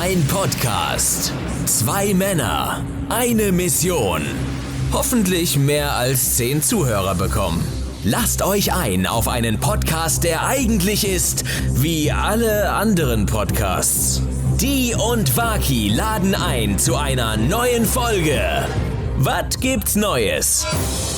Ein Podcast. 2 Männer. Eine Mission. Hoffentlich mehr als 10 Zuhörer bekommen. Lasst euch ein auf einen Podcast, der eigentlich ist wie alle anderen Podcasts. Die und Waki laden ein zu einer neuen Folge. Was gibt's Neues?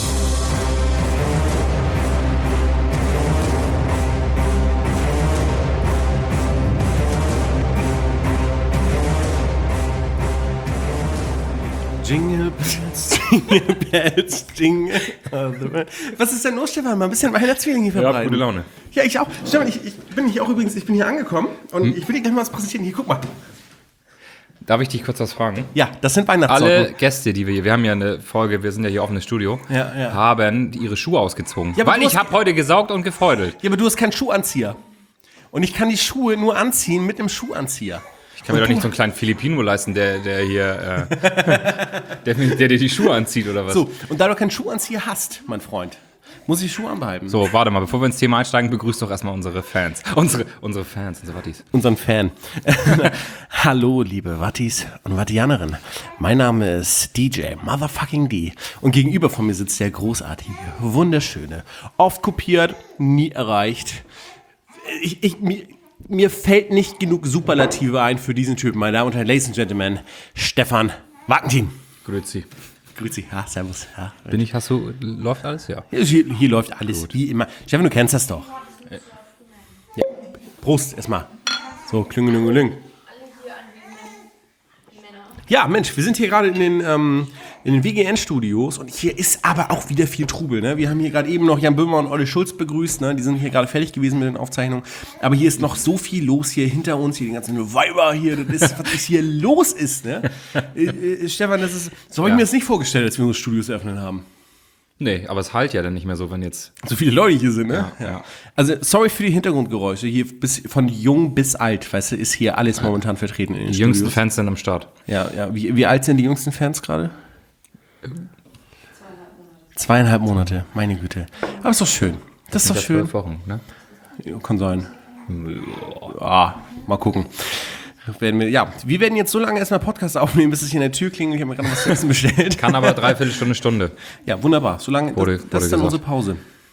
Jingle Bells, Jingle Bells, Jingle. Was ist denn los, Stefan? Mal ein bisschen Weihnachtszwiebeln hier verbreiten. Ja, gute Laune. Ja, ich auch. Stefan, ich bin hier angekommen und ich will dir gleich mal was präsentieren. Hier, guck mal. Darf ich dich kurz was fragen? Ja, das sind Weihnachtssocken. Alle Gäste, die wir haben ja eine Folge, wir sind ja hier offenes Studio, haben ihre Schuhe ausgezogen. Ja, weil ich habe heute gesaugt und gefeudelt. Ja, aber du hast keinen Schuhanzieher. Und ich kann die Schuhe nur anziehen mit dem Schuhanzieher. Ich kann mir doch nicht so einen kleinen Filipino leisten, der hier, der dir die Schuhe anzieht oder was? So, und da du keinen Schuhanzieher hast, mein Freund, muss ich Schuhe anbehalten. So, warte mal, bevor wir ins Thema einsteigen, begrüßt doch erstmal unsere Fans. Unsere Fans, unsere Wattis. Unseren Fan. Hallo, liebe Wattis und Wattianerinnen. Mein Name ist DJ Motherfucking D. Und gegenüber von mir sitzt der großartige, wunderschöne, oft kopiert, nie erreicht. Mir fällt nicht genug Superlative ein für diesen Typen, meine Damen und Herren, Ladies and Gentlemen, Stefan Wagentin. Grüezi. Grüezi, servus. Ja. Läuft alles? Ja. Hier läuft alles wie immer. Stefan, du kennst das doch. Ja. Prost, erstmal. So, klüngelüngelüng. Ja, Mensch, wir sind hier gerade in den WGN-Studios und hier ist aber auch wieder viel Trubel. Ne? Wir haben hier gerade eben noch Jan Böhmer und Olle Schulz begrüßt. Ne? Die sind hier gerade fertig gewesen mit den Aufzeichnungen. Aber hier ist noch so viel los hier hinter uns, hier die ganzen Weiber hier. Das ist, was hier los ist. Ne? Stefan, so habe ich mir das nicht vorgestellt, als wir unsere Studios eröffnet haben. Nee, aber es halt ja dann nicht mehr so, wenn jetzt... So viele Leute hier sind, ne? Ja. Also, sorry für die Hintergrundgeräusche. Hier von jung bis alt, weißt du, ist hier alles momentan vertreten in den Die jüngsten Studios. Fans sind am Start. Ja. Wie alt sind die jüngsten Fans gerade? 2,5 Monate, meine Güte. Aber ist doch schön. Das ist doch schön. 12 Wochen, ne? Ja, kann sein. Mal gucken. Wir werden jetzt so lange erstmal Podcast aufnehmen, bis es hier in der Tür klingelt. Ich habe mir gerade was zu essen bestellt. Kann aber 3/4 Stunde. Ja, wunderbar. Solange das ist dann gesagt. unsere Pause.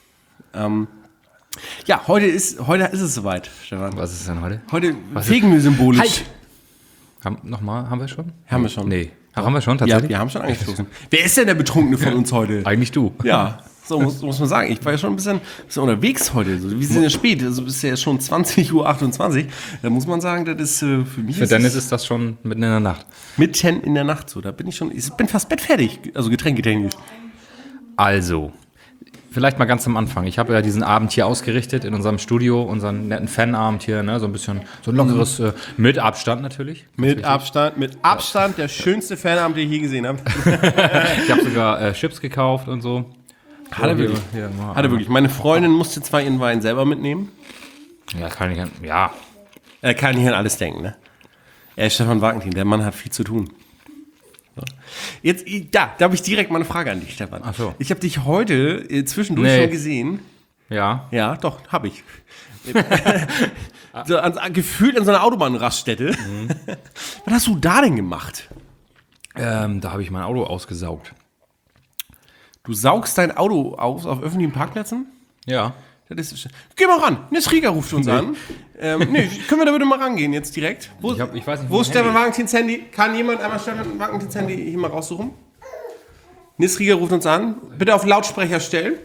Heute ist es soweit, Stefan. Was ist denn heute? Heute Fegmühl-symbolisch. Halt! Haben wir schon? Haben wir schon. Nee. Haben wir schon, Ja, tatsächlich? wir haben schon angestoßen. Wer ist denn der Betrunkene von uns heute? Eigentlich du. Ja, so muss man sagen. Ich war ja schon ein bisschen unterwegs heute. So, wir sind ja spät, also es ist ja schon 20:28 Uhr. Da muss man sagen, das ist für mich... Für Dennis ist das schon mitten in der Nacht. Mitten in der Nacht so. Da bin ich bin fast bettfertig, also getränketechnisch. Also, vielleicht mal ganz am Anfang. Ich habe ja diesen Abend hier ausgerichtet in unserem Studio, unseren netten Fanabend hier, ne? So ein bisschen, so ein lockeres, mit Abstand natürlich. Mit Abstand der schönste Fanabend, den ich je gesehen habe. Ich habe sogar Chips gekauft und so. Hat er wirklich? Hat er wirklich. Meine Freundin musste zwar ihren Wein selber mitnehmen. Ja, kann ich, ja. Er kann nicht an alles denken, ne? Er ist Stefan Wagentin, der Mann hat viel zu tun. So. Jetzt, da habe ich direkt mal eine Frage an dich, Stefan. Ach so. Ich habe dich heute zwischendurch schon gesehen. Ja. Ja, doch, habe ich. Gefühlt in so einer Autobahnraststätte. Was hast du da denn gemacht? Da habe ich mein Auto ausgesaugt. Du saugst dein Auto aus auf öffentlichen Parkplätzen? Ja. Das ist, geh mal ran. Nesriga ruft uns an. Können wir da bitte mal rangehen jetzt direkt? Ich weiß nicht, wo ist Stefan Wagentins Handy? Kann jemand einmal Stefan Wagentins Handy hier mal raussuchen? Nesriga ruft uns an. Bitte auf Lautsprecher stellen.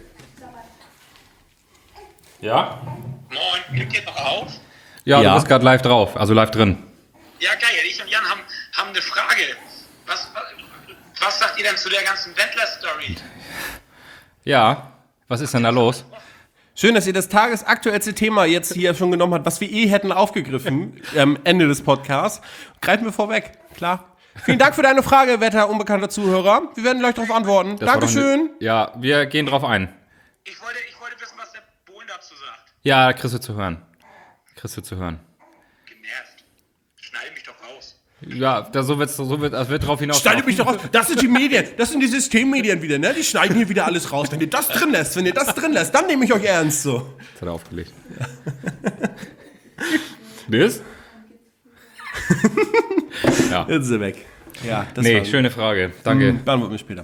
Ja? Moin, nimmt ihr noch auf? Ja, Ja. du bist gerade live drauf, also live drin. Ja, geil. Ich und Jan haben eine Frage. Was sagt ihr denn zu der ganzen Wendler-Story? Ja, was ist denn da los? Schön, dass ihr das tagesaktuellste Thema jetzt hier schon genommen habt, was wir hätten aufgegriffen am Ende des Podcasts. Greifen wir vorweg, klar. Vielen Dank für deine Frage, werter unbekannter Zuhörer. Wir werden gleich darauf antworten. Das war doch Dankeschön. Ja, wir gehen drauf ein. Ich wollte wissen, was der Bohlen dazu sagt. Ja, kriegst du zu hören. Genervt. Schneide mich doch raus. Ja, das wird drauf hinaus. Schneidet mich doch raus. Das sind die Medien, das sind die Systemmedien wieder, ne? Die schneiden hier wieder alles raus. Wenn ihr das drin lässt, dann nehme ich euch ernst so. Das hat er aufgelegt. Das? Ja. Jetzt ist er weg. Ja, das Nee, war schöne Frage. Danke. Beantworten wir später.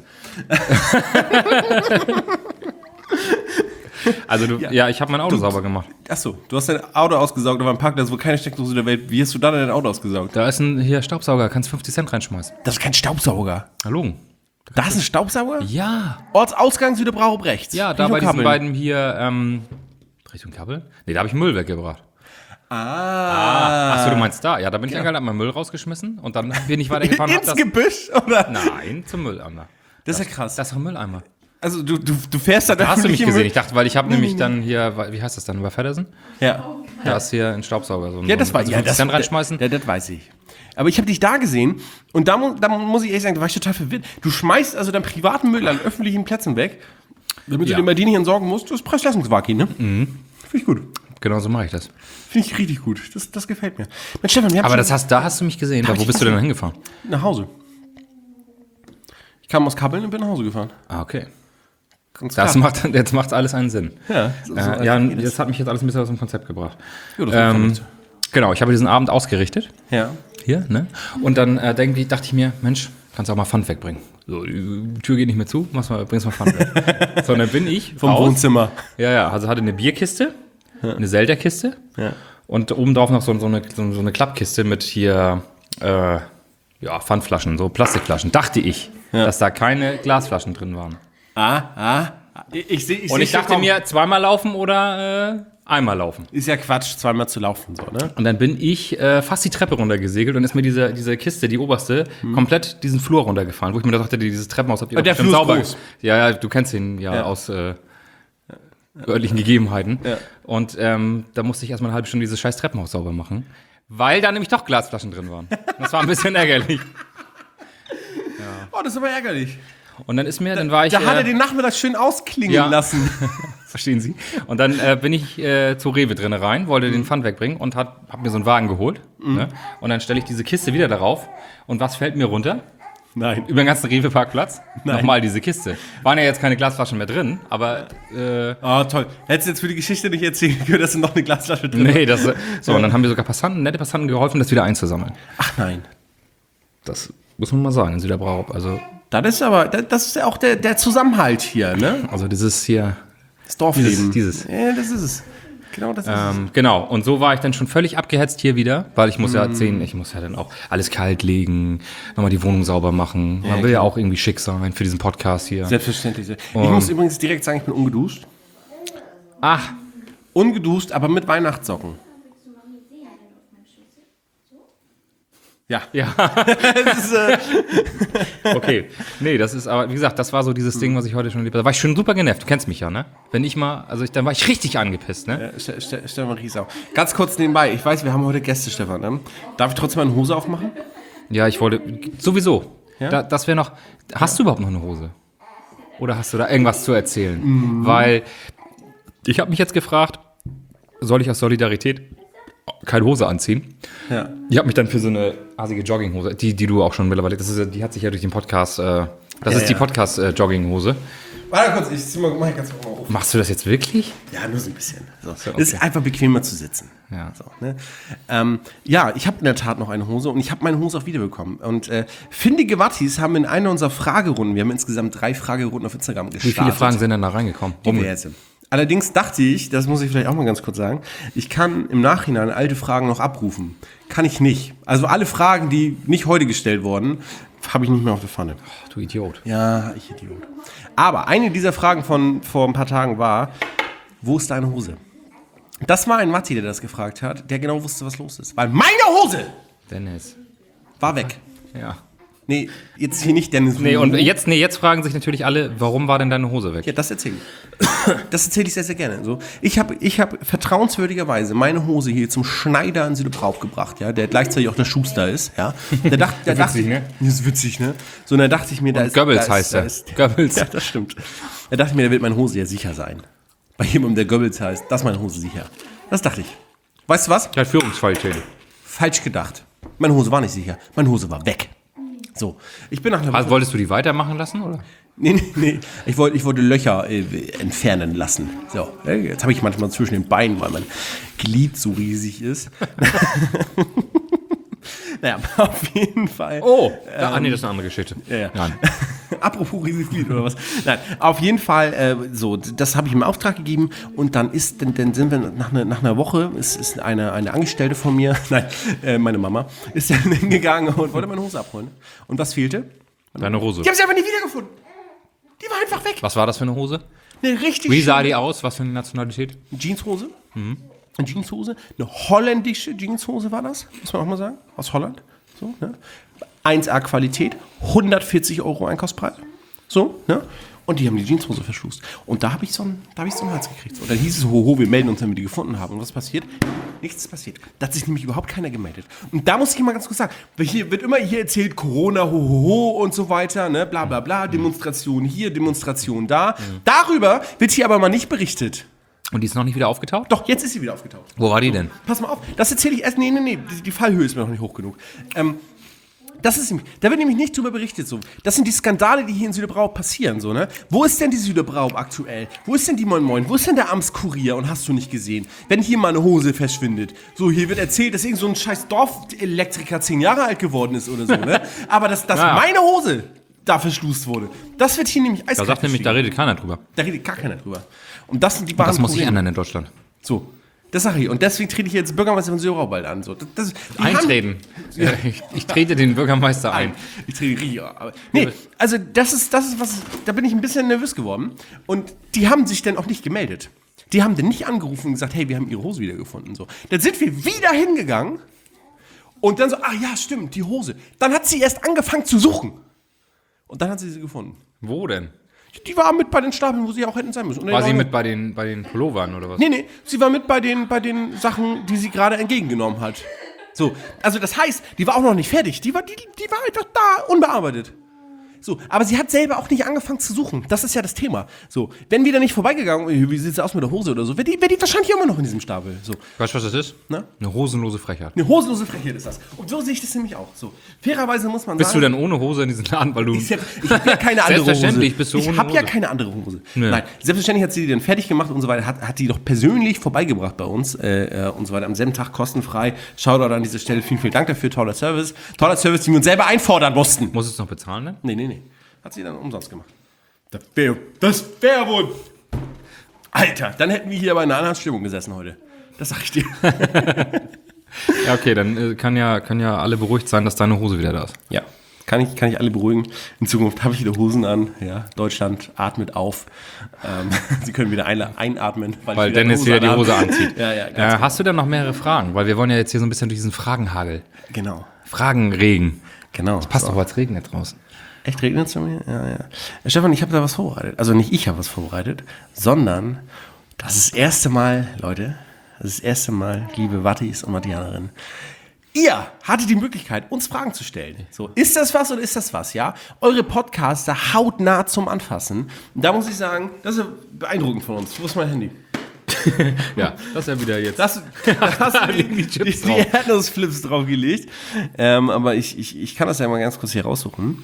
Also ich habe mein Auto sauber gemacht. Achso, du hast dein Auto ausgesaugt auf einem Parkplatz, wo keine Steckdose der Welt. Wie hast du da dein Auto ausgesaugt? Da ist ein hier Staubsauger, kannst 50 Cent reinschmeißen. Das ist kein Staubsauger. Hallo. Das ist ein Staubsauger? Ja. Ortsausgang Süderbrauch rechts. Ja, da Richtung bei diesen Kappeln. beiden hier, Richtung Kappel? Nee, da habe ich Müll weggebracht. Achso, du meinst da? Ja, da bin ich angehalten, hab meinen Müll rausgeschmissen und dann bin ich weitergefahren. Ins Gebüsch, oder? Nein, zum Mülleimer. Das ist ja krass. Das ist doch ein Mülleimer. Also du fährst da Da hast du mich öffentlichen gesehen. Müll- Ich dachte, weil ich habe nämlich dann hier, wie heißt das dann, bei Feddersen? Ja. Da ist hier ein Staubsauger. So Ja, das war ja das dann reinschmeißen. Ja, das weiß ich. Aber ich habe dich da gesehen und da muss ich ehrlich sagen, da war ich total verwirrt. Du schmeißt also deinen privaten Müll an öffentlichen Plätzen weg, damit du dir bei denen nicht entsorgen musst. Das ist Preis-Leistungswaki, ne? Finde ich gut. Genau so mache ich das. Finde ich richtig gut. Das gefällt mir. Mensch, Stefan, wir haben Aber schon da hast du mich gesehen. Wo bist du denn hingefahren? nach Hause. Ich kam aus Kappeln und bin nach Hause gefahren. Ah, okay. Ganz klar. Jetzt macht alles einen Sinn. Ja, Das hat mich jetzt alles ein bisschen aus dem Konzept gebracht. Ja, das war verrückt. Genau, ich habe diesen Abend ausgerichtet. Ja. Hier, ne? Und dann dachte ich mir, Mensch, kannst du auch mal Pfand wegbringen. So, die Tür geht nicht mehr zu, bringst mal Pfand weg. So, und dann bin ich Vom raus. Wohnzimmer. Ja, also hatte eine Bierkiste, eine Selterkiste und obendrauf noch so eine Klappkiste mit hier, Pfandflaschen, so Plastikflaschen. Dachte ich, dass da keine Glasflaschen drin waren. Ich sehe Und ich dachte mir, zweimal laufen oder einmal laufen. ist ja Quatsch, zweimal zu laufen, so, ne? Und dann bin ich fast die Treppe runtergesegelt und ist mir diese Kiste, die oberste, komplett diesen Flur runtergefahren, wo ich mir da dachte, dieses Treppenhaus habt ihr der bestimmt Flur ist sauber. groß. Ja, du kennst ihn aus örtlichen Gegebenheiten. Ja. Und da musste ich erstmal eine halbe Stunde dieses scheiß Treppenhaus sauber machen, weil da nämlich doch Glasflaschen drin waren. Das war ein bisschen ärgerlich. Oh, das ist aber ärgerlich. Und dann war ich... Da hat er den Nachmittag schön ausklingen lassen. Verstehen Sie? Und dann bin ich zu Rewe drin rein, wollte den Pfand wegbringen und hab mir so einen Wagen geholt. Ne? Und dann stelle ich diese Kiste wieder darauf. Und was fällt mir runter? Nein. Über den ganzen Rewe-Parkplatz? Nochmal diese Kiste. Waren ja jetzt keine Glasflaschen mehr drin, aber... Oh, toll. Hättest du jetzt für die Geschichte nicht erzählen können, dass da noch eine Glasflasche drin Nee, und dann haben wir sogar nette Passanten geholfen, das wieder einzusammeln. Ach nein. Das muss man mal sagen in Süderbrauch. Also Das ist ja auch der Zusammenhalt hier, ne? Also dieses hier... Das Dorfleben. Dieses. Ja, das ist es. Genau, das ist es. Genau, und so war ich dann schon völlig abgehetzt hier wieder, weil ich muss ja dann auch alles kalt legen, nochmal die Wohnung sauber machen. Man will ja auch irgendwie schick sein für diesen Podcast hier. Selbstverständlich. Ich muss übrigens direkt sagen, ich bin ungeduscht. Ach, Ungeduscht, aber mit Weihnachtssocken. Ja. ja. Das ist, Okay. Nee, das ist aber, wie gesagt, das war so dieses Ding, was ich heute schon erlebt habe. Da war ich schon super genervt. Du kennst mich ja, ne? Wenn ich mal, dann war ich richtig angepisst, ne? Stefan Riesau. Ganz kurz nebenbei. Ich weiß, wir haben heute Gäste, Stefan. Ne? Darf ich trotzdem meine Hose aufmachen? Ja, ich wollte, sowieso. Ja? Das wäre noch, hast du überhaupt noch eine Hose? Oder hast du da irgendwas zu erzählen? Weil, ich habe mich jetzt gefragt, soll ich aus Solidarität keine Hose anziehen? Ja. Ich habe mich dann für so eine asige Jogginghose, die du auch schon mittlerweile, die hat sich ja durch den Podcast, die Podcast-Jogginghose. Warte kurz, ich mach ganz kurz mal auf. Machst du das jetzt wirklich? Ja, nur so ein bisschen. So. okay. Es ist einfach bequemer zu sitzen. Ja. So, ne? Ja, ich habe in der Tat noch eine Hose und ich habe meine Hose auch wiederbekommen. Und findige Wattis haben in einer unserer Fragerunden, wir haben insgesamt 3 Fragerunden auf Instagram gestartet. Wie viele Fragen sind denn da reingekommen? Diverse. Allerdings dachte ich, das muss ich vielleicht auch mal ganz kurz sagen, ich kann im Nachhinein alte Fragen noch abrufen. Kann ich nicht. Also alle Fragen, die nicht heute gestellt wurden, habe ich nicht mehr auf der Pfanne. Ach, du Idiot. Ja, ich Idiot. Aber eine dieser Fragen von vor ein paar Tagen war, wo ist deine Hose? Das war ein Matti, der das gefragt hat, der genau wusste, was los ist. Weil meine Hose Dennis. war weg. Ja. Nee, jetzt hier nicht Dennis. Nee, und jetzt fragen sich natürlich alle, warum war denn deine Hose weg? Ja, das erzähle ich. Das erzähle ich sehr, sehr gerne. So, ich hab vertrauenswürdigerweise meine Hose hier zum Schneider in Süderbrauch gebracht, ja, der gleichzeitig auch der Schuster ist, ja. Der dachte, Witzig, ne? Das ist witzig, ne? So, und da dachte ich mir, Goebbels heißt er. Goebbels. Ja, das stimmt. Da dachte ich mir, da wird meine Hose ja sicher sein. Bei jemandem, der Goebbels heißt, das ist meine Hose sicher. Das dachte ich. Weißt du was? Ja, Führungsqualität. Falsch gedacht. Meine Hose war nicht sicher. Meine Hose war weg. So, ich bin nach einer Woche... Also wolltest du die weitermachen lassen, oder? Nee. Ich wollte Löcher entfernen lassen. So, jetzt habe ich manchmal zwischen den Beinen, weil mein Glied so riesig ist. Naja, auf jeden Fall. Oh, nee, das ist eine andere Geschichte. Ja. Nein. Apropos Risiflied oder was? Nein, auf jeden Fall, das habe ich im Auftrag gegeben und dann sind wir nach einer Woche, ist eine Angestellte von mir, meine Mama, ist dann hingegangen und wollte meine Hose abholen. Und was fehlte? Deine Hose. Die haben sie einfach nie wiedergefunden. Die war einfach weg. Was war das für eine Hose? Eine richtig Wie sah schöne die aus? Was für eine Nationalität? Jeanshose. Eine Jeanshose. Eine holländische Jeanshose war das, muss man auch mal sagen. Aus Holland. So, ne? 1A Qualität, 140 € Einkaufspreis. So, ne? Und die haben die Jeanshose verschlust. Und da habe ich so einen Hals gekriegt. Und dann hieß es, hoho, wir melden uns, wenn wir die gefunden haben. Und was passiert? Nichts ist passiert. Da hat sich nämlich überhaupt keiner gemeldet. Und da muss ich mal ganz kurz sagen, weil hier wird immer erzählt, Corona, hohoho und so weiter, ne? Bla bla bla, Demonstration hier, Demonstration da. Darüber wird hier aber mal nicht berichtet. Und die ist noch nicht wieder aufgetaucht? Doch, jetzt ist sie wieder aufgetaucht. Wo war die denn? Pass mal auf, das erzähle ich erst. Nee, die Fallhöhe ist mir noch nicht hoch genug. Da wird nämlich nicht drüber berichtet. So. Das sind die Skandale, die hier in Süderbrarup passieren. So, ne? Wo ist denn die Süderbrarup aktuell? Wo ist denn die Moin Moin? Wo ist denn der Amtskurier? Und hast du nicht gesehen? Wenn hier mal eine Hose verschwindet. So, hier wird erzählt, dass irgend so ein scheiß Dorfelektriker 10 Jahre alt geworden ist oder so. Ne? Aber dass meine Hose da verschlust wurde, das wird hier nämlich eiskalt. Da sagt nämlich, da redet keiner drüber. Da redet gar keiner drüber. Und das sind die wahren Das muss sich Probleme. ändern in Deutschland. So, das sage ich. Und deswegen trete ich jetzt Bürgermeister von Süderbrarup bald an. So, Eintreten. Ich trete den Bürgermeister ein. Ich trete richtig. Aber nee, also das ist was, da bin ich ein bisschen nervös geworden. Und die haben sich dann auch nicht gemeldet. Die haben dann nicht angerufen und gesagt, hey, wir haben ihre Hose wiedergefunden. So. Dann sind wir wieder hingegangen und dann so, ach ja, stimmt, die Hose. Dann hat sie erst angefangen zu suchen. Und dann hat sie gefunden. Wo denn? Die war mit bei den Stapeln, wo sie auch hätten sein müssen. Und War sie mit bei den Pullovern oder was? Nee, sie war mit bei den Sachen, die sie gerade entgegengenommen hat. So, also das heißt, die war auch noch nicht fertig. Die war einfach da, unbearbeitet. So, aber sie hat selber auch nicht angefangen zu suchen. Das ist ja das Thema. So, wenn wir da nicht vorbeigegangen, wie sieht es aus mit der Hose oder so, wäre die wahrscheinlich immer noch in diesem Stapel. So. Weißt du, was das ist? Na? Eine hosenlose Frechheit. Eine hosenlose Frechheit ist das. Und so sehe ich das nämlich auch. So, fairerweise muss man Bist du sagen... denn ohne Hose in diesen Laden, weil du... Ich habe ja keine andere Hose. Selbstverständlich bist du ohne Ich habe ja Hose. keine andere Hose. Nee. Nein, selbstverständlich hat sie die dann fertig gemacht und so weiter. Hat die doch persönlich vorbeigebracht bei uns und so weiter. Am selben Tag kostenfrei. Shoutout an dieser Stelle. Vielen, vielen Dank dafür. Toller Service. Toller Service, den wir uns selber einfordern mussten. Muss es noch bezahlen, ne? Nee. Hat sie dann umsonst gemacht. Das wär wohl... Alter, dann hätten wir hier bei einer anderen Stimmung gesessen heute. Das sag ich dir. Ja, okay, dann kann ja alle beruhigt sein, dass deine Hose wieder da ist. Ja, kann ich alle beruhigen. In Zukunft habe ich wieder Hosen an. Ja, Deutschland atmet auf. Sie können wieder einatmen. Weil Dennis wieder die Hose anzieht. Ja, ganz hast du denn noch mehrere Fragen? Weil wir wollen ja jetzt hier so ein bisschen durch diesen Fragenhagel. genau. Fragenregen. Genau. Das passt doch als Regen jetzt draußen. Echt, regnet es bei mir? Ja. Stefan, ich habe da was vorbereitet. Also nicht ich habe was vorbereitet, sondern das ist das erste Mal, Leute, liebe Wattis und Wattianerinnen, ihr hattet die Möglichkeit, uns Fragen zu stellen. So, ist das was oder ist das was, ja? Eure Podcaster hautnah zum Anfassen. Und da muss ich sagen, das ist ja beeindruckend von uns. Wo ist mein Handy? Ja, das ist ja wieder jetzt. Da hast du die Erdnussflips draufgelegt. Aber ich kann das ja mal ganz kurz hier raussuchen.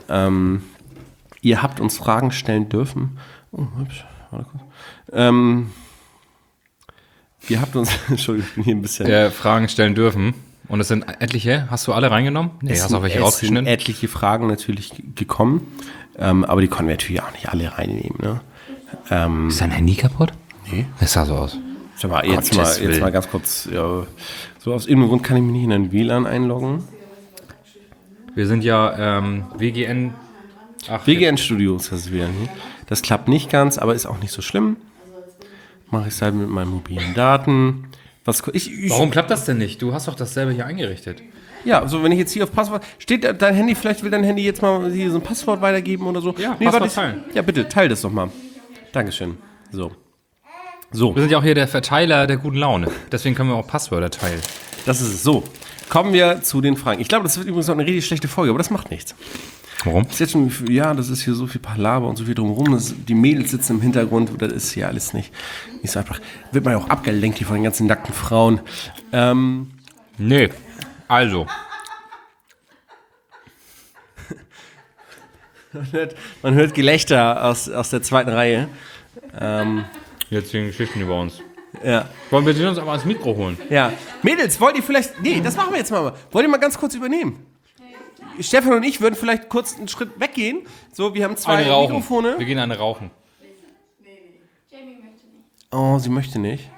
Ihr habt uns Fragen stellen dürfen. Oh, hübsch. Warte kurz. Ihr habt uns, Entschuldigung, ich bin hier ein bisschen... Fragen stellen dürfen. Und es sind etliche. Hast du alle reingenommen? Nee, hast du auch welche rausgeschnitten? Es sind etliche Fragen natürlich gekommen. Aber die konnten wir natürlich auch nicht alle reinnehmen. Ne? Ist dein Handy kaputt? Nee. Das sah so aus. Sag mal, jetzt mal ganz kurz. Ja, so aus irgendeinem Grund kann ich mich nicht in ein WLAN einloggen. Wir sind ja WGN. WGN Studios, das ist wieder hier. Das klappt nicht ganz, aber ist auch nicht so schlimm. Mache ich es halt mit meinen mobilen Daten. Warum klappt das denn nicht? Du hast doch das selber hier eingerichtet. Ja, also wenn ich jetzt hier auf Passwort... Steht dein Handy, vielleicht will dein Handy jetzt mal hier so ein Passwort weitergeben oder so? Ja, Passwort teilen. Ja, bitte, teil das doch mal. Dankeschön. So. Wir sind ja auch hier der Verteiler der guten Laune. Deswegen können wir auch Passwörter teilen. Das ist es. So, kommen wir zu den Fragen. Ich glaube, das wird übrigens noch eine richtig schlechte Folge, aber das macht nichts. Warum? Das ist jetzt schon, ja, das ist hier so viel Palaver und so viel drumherum. Die Mädels sitzen im Hintergrund, das ist hier alles nicht so einfach. Wird man ja auch abgelenkt hier von den ganzen nackten Frauen. Nee, also. Man hört Gelächter aus der zweiten Reihe. Jetzt die Geschichten über uns. Ja. Wollen wir uns aber ans Mikro holen? Ja. Mädels, wollt ihr vielleicht. Nee, das machen wir jetzt mal. Wollt ihr mal ganz kurz übernehmen? Stefan und ich würden vielleicht kurz einen Schritt weggehen. So, wir haben 2 Eine rauchen. Mikrofone. Wir gehen eine rauchen. Jamie möchte nicht. Oh, sie möchte nicht.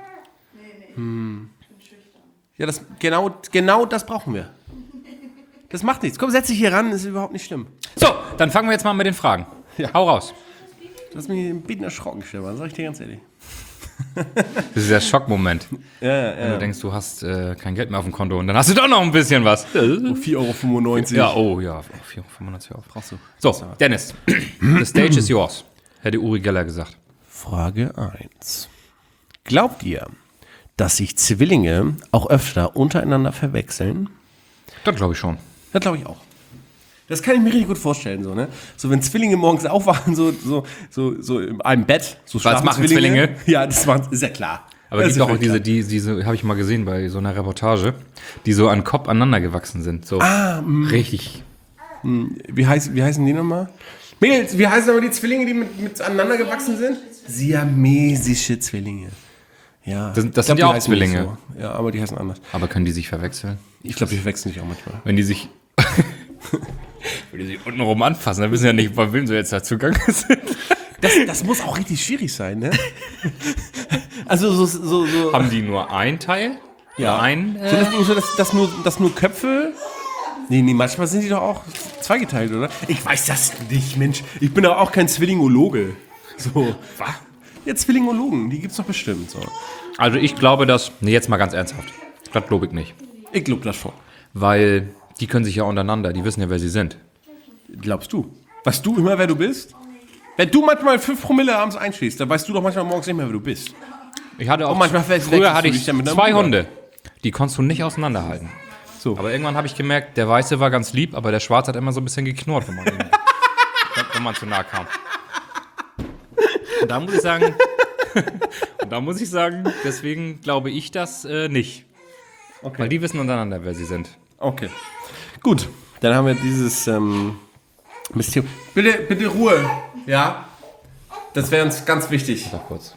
Ja, genau das brauchen wir. Das macht nichts. Komm, setz dich hier ran, ist überhaupt nicht schlimm. So, dann fangen wir jetzt mal mit den Fragen. Ja. Hau raus. Du hast mich ein bisschen erschrocken, Stefan, sag ich dir ganz ehrlich. Das ist der Schockmoment. Wenn du denkst, du hast kein Geld mehr auf dem Konto und dann hast du doch noch ein bisschen was. 4,95 €. Ja, oh ja, 4,95 €. Brauchst du. So, Dennis, the stage is yours, hätte Uri Geller gesagt. Frage 1. Glaubt ihr, dass sich Zwillinge auch öfter untereinander verwechseln? Das glaube ich schon. Das glaube ich auch. Das kann ich mir richtig gut vorstellen, so, ne? So, wenn Zwillinge morgens aufwachen, so in einem Bett, so Was schlafen machen Zwillinge? Ja, das ist ja klar. Aber das es gibt ist doch auch ja diese habe ich mal gesehen bei so einer Reportage, die so an Kopf aneinander gewachsen sind. So richtig. Wie heißen die nochmal? Mädels, wie heißen aber die Zwillinge, die mit aneinander gewachsen sind? Siamesische Zwillinge. Ja. Das sind ja auch die heißen nicht Zwillinge. so. Ja, aber die heißen anders. Aber können die sich verwechseln? Ich glaube, die verwechseln sich auch manchmal. Wenn die sich untenrum anfassen, dann wissen ja nicht, bei wem sie jetzt da zugange sind. Das muss auch richtig schwierig sein, ne? Also so Haben die nur ein Teil? ja. Oder Dass nur Köpfe. Nee, manchmal sind die doch auch zweigeteilt, oder? Ich weiß das nicht, Mensch. Ich bin doch auch kein Zwillingologe. So. Was? Ja, Zwillingologen, die gibt's doch bestimmt. So. Also ich glaube, dass... Nee, jetzt mal ganz ernsthaft. Das glaube ich nicht. Ich glaube das schon. Weil die können sich ja untereinander, die wissen ja, wer sie sind. Glaubst du? Weißt du immer, wer du bist? Wenn du manchmal 5 Promille abends einschläfst, dann weißt du doch manchmal morgens nicht mehr, wer du bist. Ich hatte auch... manchmal früher hatte du ich dich dann mit deinem 2 Bruder. Hunde. Die konntest du nicht auseinanderhalten. So. Aber irgendwann habe ich gemerkt, der Weiße war ganz lieb, aber der Schwarze hat immer so ein bisschen geknurrt, wenn man zu nah kam. Und da muss ich sagen, deswegen glaube ich das nicht. Okay. Weil die wissen untereinander, wer sie sind. Okay. Gut, dann haben wir dieses Mysterium. Bitte Ruhe. Ja? Das wäre uns ganz wichtig. Noch kurz.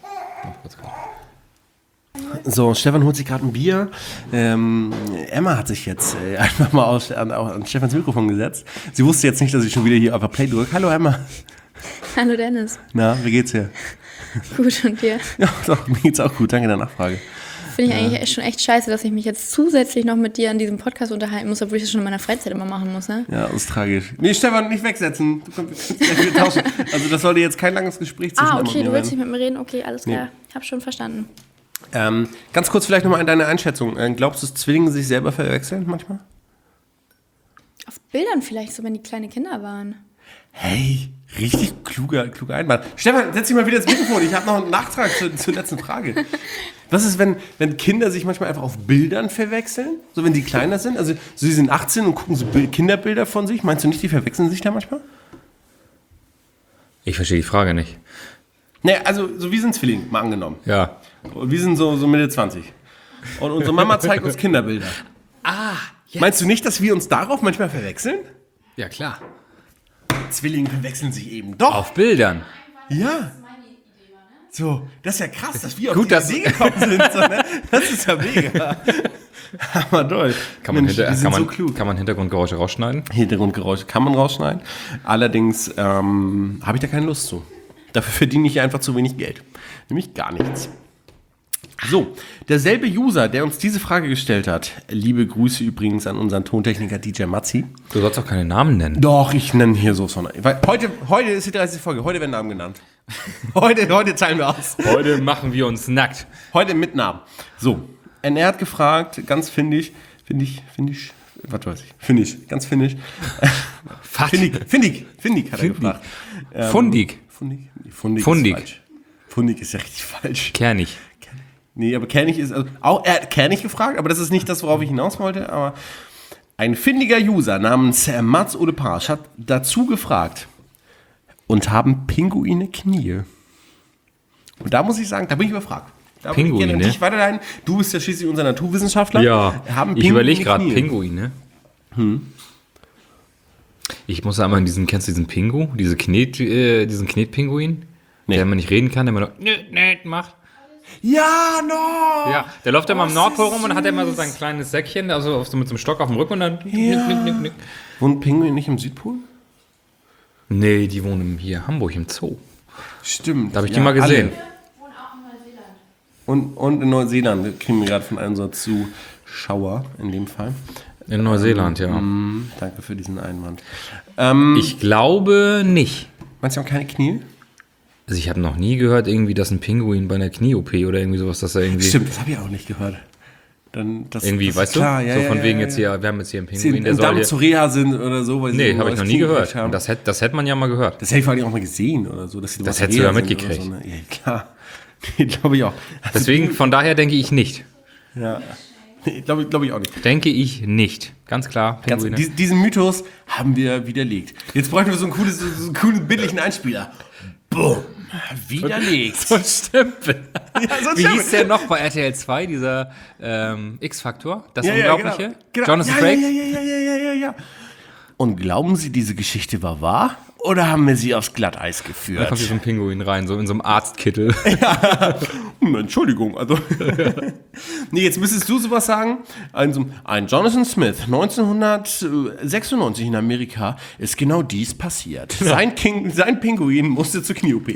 So, Stefan holt sich gerade ein Bier. Emma hat sich jetzt einfach mal an Stefans Mikrofon gesetzt. Sie wusste jetzt nicht, dass ich schon wieder hier auf Play drücke. Hallo Emma. Hallo Dennis. Na, wie geht's dir? Gut, und dir? Ja, doch, mir geht's auch gut. Danke der Nachfrage. Finde ich eigentlich schon echt scheiße, dass ich mich jetzt zusätzlich noch mit dir an diesem Podcast unterhalten muss, obwohl ich das schon in meiner Freizeit immer machen muss, ne? Ja, das ist tragisch. Nee, Stefan, nicht wegsetzen. Du kannst gleich wieder tauschen. Also das sollte jetzt kein langes Gespräch zwischen Emma und Okay, mir du willst werden. nicht mit mir reden? Okay, alles klar. Hab schon verstanden. Ganz kurz vielleicht nochmal an deine Einschätzung. Glaubst du, dass Zwillinge sich selber verwechseln manchmal? Auf Bildern vielleicht, so wenn die kleine Kinder waren. Hey, richtig kluger Einwand. Stefan, setz dich mal wieder ins Mikrofon. Ich habe noch einen Nachtrag zur letzten Frage. Was ist, wenn Kinder sich manchmal einfach auf Bildern verwechseln? So, wenn die kleiner sind? Also, sie sind 18 und gucken so Kinderbilder von sich. Meinst du nicht, die verwechseln sich da manchmal? Ich verstehe die Frage nicht. Nee, also, so wir sind Zwillinge, mal angenommen. Ja. Und wir sind so Mitte 20. Und unsere Mama zeigt uns Kinderbilder. Jetzt. Meinst du nicht, dass wir uns darauf manchmal verwechseln? Ja, klar. Zwillinge verwechseln sich eben doch. Auf Bildern. Ja. So, das ist ja krass, dass wir auf Gut, die dass- Idee gekommen sind. So, ne? Das ist ja mega. Hammer doll. Mensch, wir sind so klug. Kann man Hintergrundgeräusche rausschneiden? Hintergrundgeräusche kann man rausschneiden. Allerdings habe ich da keine Lust zu. Dafür verdiene ich einfach zu wenig Geld. Nämlich gar nichts. So, derselbe User, der uns diese Frage gestellt hat, liebe Grüße übrigens an unseren Tontechniker DJ Matzi. Du sollst auch keine Namen nennen. Doch, ich nenne hier so von. Weil heute ist die 30. Folge, heute werden Namen genannt. Heute zahlen wir aus. Heute machen wir uns nackt. Heute mit Namen. So, er hat gefragt, ganz findig, was weiß ich, ganz findig. Findig hat er gefragt. Fundig. Fundig ist falsch. Fundig ist ja richtig falsch. Kernig. Nee, aber kernig ist, also, auch, er hat kernig gefragt, aber das ist nicht das, worauf ich hinaus wollte, aber ein findiger User namens Mats Ole Pasch hat dazu gefragt, und haben Pinguine Knie? Und da muss ich sagen, da bin ich überfragt. Da würde ich Pinguine? gerne dich weiterleiten. Du bist ja schließlich unser Naturwissenschaftler. Ja, Haben ich überlege Knie? gerade Pinguine. Ich muss einmal an kennst du diesen Pingu? Diesen Knetpinguin? Nee. Der immer nicht reden kann, der immer nur macht. Ja, no! Ja, der läuft immer am Nordpol rum und hat immer so sein kleines Säckchen, also mit so einem Stock auf dem Rücken und dann nick. Wohnt Pinguin nicht im Südpol? Nee, die wohnen hier Hamburg im Zoo. Stimmt. Da habe ich die mal gesehen. Und in Neuseeland. Das kriegen wir gerade von einem so Zuschauer in dem Fall. In Neuseeland, ja. Danke für diesen Einwand. Ich glaube nicht. Meinst du auch keine Knie? Also ich habe noch nie gehört, irgendwie, dass ein Pinguin bei einer Knie-OP oder irgendwie sowas, dass er irgendwie... Stimmt, das habe ich auch nicht gehört. Irgendwie, das weißt klar, du? Ja, so von wegen ja. jetzt hier, wir haben jetzt hier einen Sie Pinguin, der im soll Damm hier... zu Reha sind oder so. Weil Nee, sie habe ich noch nie gehört. Haben. Das hätte man ja mal gehört. Das hätte ich vor allem auch mal gesehen oder so. Dass sie Das zu hättest du Reha ja sind mitgekriegt. oder so, ne? Ja, klar. Nee, glaube ich auch. Also, Deswegen, von daher denke ich nicht. Ja. Nee, glaube ich auch nicht. Denke ich nicht. Ganz klar, Pinguine. Diesen Mythos haben wir widerlegt. Jetzt bräuchten wir so einen coolen bildlichen Einspieler. Boom. Widerlegt. So ein Stempel. Ja, so ein Wie Stempel. hieß der noch bei RTL 2, dieser X-Faktor? Das Unglaubliche? Genau. Jonathan ja, Frakes? Ja. Und glauben Sie, diese Geschichte war wahr? Oder haben wir sie aufs Glatteis Da geführt? kommt hier so ein Pinguin rein, so in so einem Arztkittel. Entschuldigung, also. Nee, jetzt müsstest du sowas sagen. Ein Jonathan Smith, 1996 in Amerika, ist genau dies passiert. Sein Pinguin musste zur Knie-OP.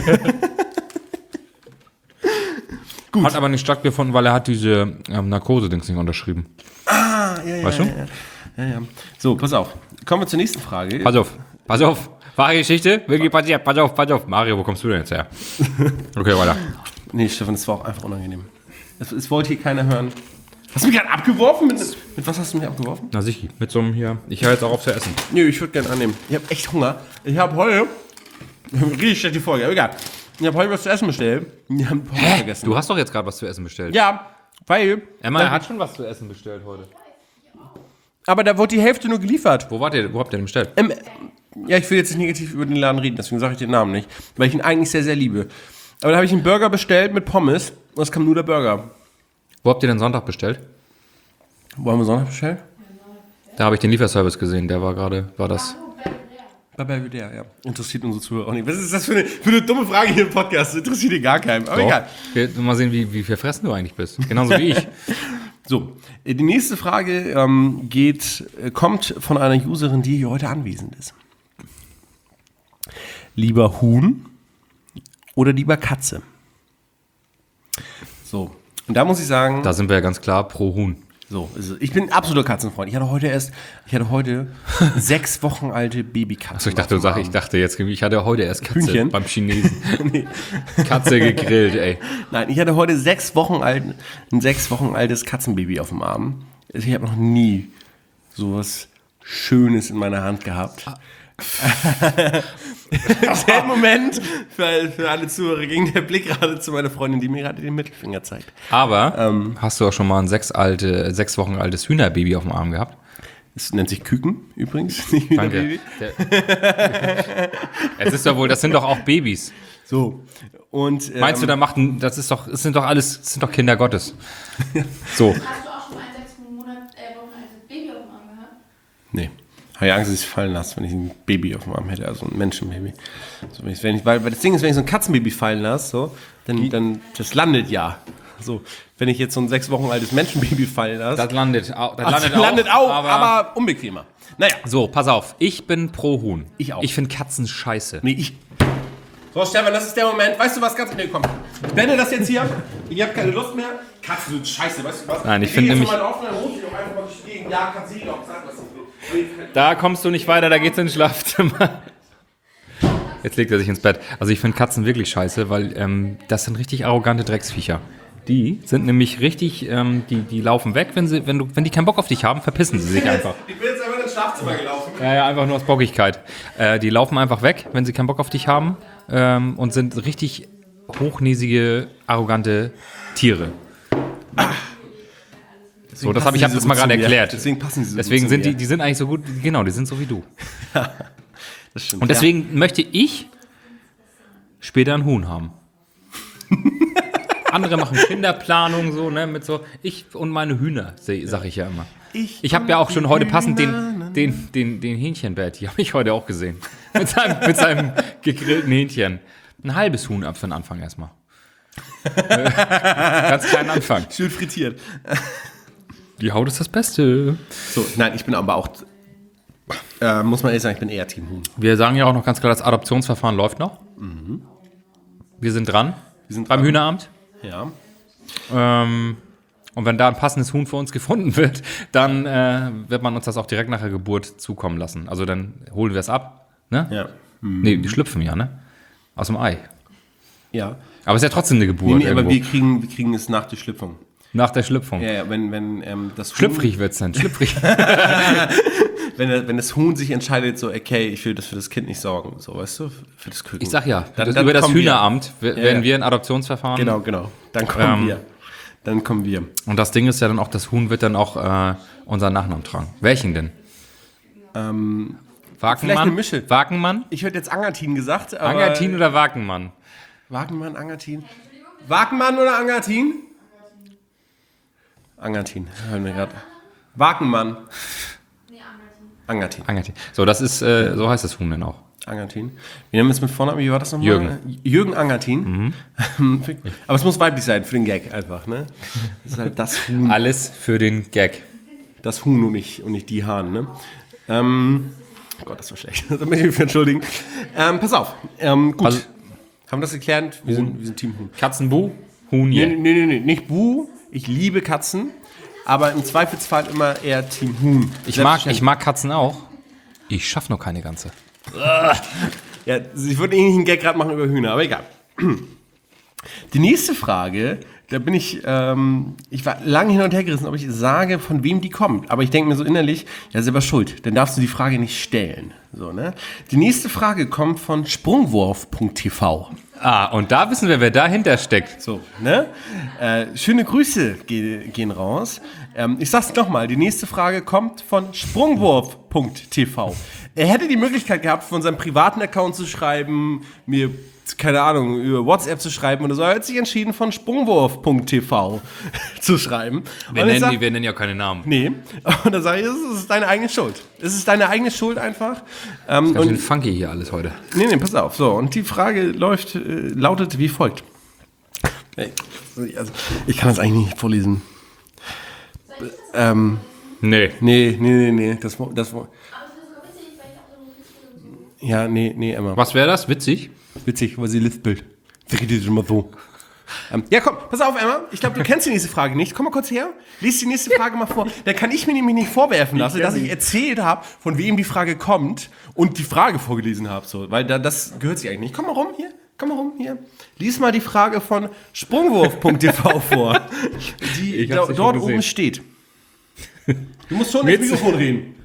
Gut. Hat aber nicht stattgefunden, weil er hat diese Narkose-Dings nicht unterschrieben. Ja. Weißt du? Ja. So, pass auf. Kommen wir zur nächsten Frage. Pass auf. Wahre Geschichte, wirklich passiert. Pass auf. Mario, wo kommst du denn jetzt her? Okay, weiter. Nee, Stefan, das war auch einfach unangenehm. Es wollte hier keiner hören. Hast du mich gerade abgeworfen? Mit was hast du mich abgeworfen? Na sicher, mit so einem hier. Ich höre jetzt auch auf zu essen. Nö, ich würde gerne annehmen. Ich habe echt Hunger. Ich habe heute... Richtig schlechte Folge, aber egal. Ich habe heute was zu essen bestellt. Wir haben Pommes vergessen. Du hast doch jetzt gerade was zu essen bestellt. Ja, weil... Emma hat schon was zu essen bestellt heute. Aber da wurde die Hälfte nur geliefert. Wo habt ihr denn bestellt? Ja, ich will jetzt nicht negativ über den Laden reden, deswegen sage ich den Namen nicht. Weil ich ihn eigentlich sehr, sehr liebe. Aber da habe ich einen Burger bestellt mit Pommes und es kam nur der Burger. Wo habt ihr denn Sonntag bestellt? Wo haben wir Sonntag bestellt? Da habe ich den Lieferservice gesehen, der war das. Bei Belvedere, ja. Interessiert unsere Zuhörer auch nicht. Was ist das für eine dumme Frage hier im Podcast? Das interessiert dir gar keinen. Aber egal. Mal sehen, wie verfressen du eigentlich bist. Genauso wie ich. So, die nächste Frage kommt von einer Userin, die hier heute anwesend ist. Lieber Huhn oder lieber Katze? So, und da muss ich sagen... Da sind wir ja ganz klar pro Huhn. So, also ich bin absoluter Katzenfreund. Ich hatte heute 6 Wochen alte Babykatzen. Achso, ich dachte ich hatte heute erst Katze Hühnchen? beim Chinesen. Nee. Katze gegrillt, ey. Nein, ich hatte heute 6 Wochen ein 6 Wochen altes Katzenbaby auf dem Arm. Ich habe noch nie sowas Schönes in meiner Hand gehabt. Der Moment für alle Zuhörer ging der Blick gerade zu meiner Freundin, die mir gerade den Mittelfinger zeigt. Aber hast du auch schon mal ein 6 Wochen altes Hühnerbaby auf dem Arm gehabt? Es nennt sich Küken übrigens, nicht Danke. Hühnerbaby. Es ist doch wohl, das sind doch auch Babys. So. Und, Meinst du, es sind doch Kinder Gottes. So. Hast du auch schon ein 6 Wochen altes Baby auf dem Arm gehabt? Nee. Habe ich Angst, dass ich es fallen lasse, wenn ich ein Baby auf dem Arm hätte, also ein Menschenbaby. So, weil das Ding ist, wenn ich so ein Katzenbaby fallen lasse, so, dann das landet ja. So, wenn ich jetzt so ein 6 Wochen altes Menschenbaby fallen lasse. Das landet auch, aber unbequemer. Naja. So, pass auf. Ich bin pro Huhn. Ich auch. Ich finde Katzen scheiße. Nee, So, Stefan, das ist der Moment. Weißt du was, ganz nee, komm. Ich beende das jetzt hier. Ich habe keine Lust mehr. Katzen sind scheiße, weißt du was? Nein, ich finde nämlich- Ja, kann sie doch, sag was ich will. Da kommst du nicht weiter, da geht's ins Schlafzimmer. Jetzt legt er sich ins Bett. Also ich finde Katzen wirklich scheiße, weil das sind richtig arrogante Drecksviecher. Die sind nämlich richtig, die laufen weg, wenn die keinen Bock auf dich haben, verpissen sie sich einfach. Ich bin jetzt einfach ins Schlafzimmer gelaufen. Ja, einfach nur aus Bockigkeit. Die laufen einfach weg, wenn sie keinen Bock auf dich haben und sind richtig hochnäsige, arrogante Tiere. So, das habe ich das mal gerade erklärt. Deswegen passen sie so Deswegen gut sind zu mir. die sind eigentlich so gut, genau, die sind so wie du. Das stimmt. Und deswegen möchte ich später ein Huhn haben. Andere machen Kinderplanung so, ne, mit so, ich und meine Hühner, sag ich ja immer. Ich habe ja auch schon heute passend den Hähnchenbett, die habe ich heute auch gesehen. Mit seinem gegrillten Hähnchen. Ein halbes Huhn ab für den Anfang erstmal. Ganz kleinen Anfang. Schön frittiert. Die Haut ist das Beste. So, nein, ich bin aber auch, muss man ehrlich sagen, ich bin eher Team Huhn. Wir sagen ja auch noch ganz klar, das Adoptionsverfahren läuft noch. Wir sind dran. Beim Hühneramt. Ja. Und wenn da ein passendes Huhn für uns gefunden wird, dann wird man uns das auch direkt nach der Geburt zukommen lassen. Also dann holen wir es ab. Ne? Ja. Nee, die schlüpfen ja, ne? Aus dem Ei. Ja. Aber es ist ja trotzdem eine Geburt. Nee, aber irgendwo. wir kriegen es nach der Schlüpfung. Nach der Schlüpfung. Ja, wenn das Huhn, Schlüpfrig wird's dann. Schlüpfrig. wenn das Huhn sich entscheidet, so, okay, ich will das für das Kind nicht sorgen, so, weißt du, für das Küken. Ich sag ja, Dann über das kommen wir. Hühneramt werden ja. wir ein Adoptionsverfahren. Genau. Dann kommen wir. Dann kommen wir. Und das Ding ist ja dann auch, das Huhn wird dann auch unseren Nachnamen tragen. Welchen denn? Wagenmann? vielleicht eine Mische. Wagenmann? Ich hätte jetzt Angertin gesagt, aber... Angertin oder Wagenmann? Wagenmann, Angertin. Wagenmann oder Angertin? Angertin, hören wir gerade. Wagenmann. Angertin. Angertin. So, das ist, so heißt das Huhn dann auch. Angertin. Wir nennen es mit Vornamen, wie war das nochmal? Jürgen. Jürgen Angertin. Aber es muss weiblich sein, für den Gag einfach, ne? Das ist halt das Huhn. Alles für den Gag. Das Huhn und nicht die Hahn, ne? Oh Gott, das war schlecht. Da möchte ich mich entschuldigen. Pass auf. Gut. Also- haben wir das geklärt? Wir sind Team Huhn. Katzenbu, Huhn Nee, hier. nee, nicht Bu. Ich liebe Katzen. Aber im Zweifelsfall immer eher Team Huhn. Ich mag Katzen auch. Ich schaff noch keine ganze. Ja, ich würde nicht einen Gag gerade machen über Hühner, aber egal. Die nächste Frage, da bin ich war lange hin und her gerissen, ob ich sage, von wem die kommt. Aber ich denke mir so innerlich, ja, selber schuld. Dann darfst du die Frage nicht stellen. So, ne? Die nächste Frage kommt von sprungwurf.tv. Ah, und da wissen wir, wer dahinter steckt. So, ne? Schöne Grüße gehen raus. Ich sag's nochmal, die nächste Frage kommt von sprungwurf.tv. Er hätte die Möglichkeit gehabt, von seinem privaten Account zu schreiben, mir, keine Ahnung, über WhatsApp zu schreiben oder so. Er hat sich entschieden, von sprungwurf.tv zu schreiben. Wir nennen ja keine Namen. Nee. Und da sage ich, es ist deine eigene Schuld. Es ist deine eigene Schuld einfach. Ganz schön funky hier alles heute. Nee, pass auf. So, und die Frage lautet wie folgt. Also, ich kann das eigentlich nicht vorlesen. Nee. Nee. Ja, nee, Emma. Was wäre das? Witzig? Witzig, weil sie lispelt. Sie redet immer so. Ja, komm, pass auf, Emma. Ich glaube, du kennst die nächste Frage nicht. Komm mal kurz her. Lies die nächste Frage mal vor. Da kann ich mir nämlich nicht vorwerfen lassen, dass ich erzählt habe, von wem die Frage kommt und die Frage vorgelesen habe. So, weil das gehört sich eigentlich nicht. Komm mal rum hier. Lies mal die Frage von sprungwurf.tv vor, die dort oben steht. Du musst schon ins Mikrofon reden.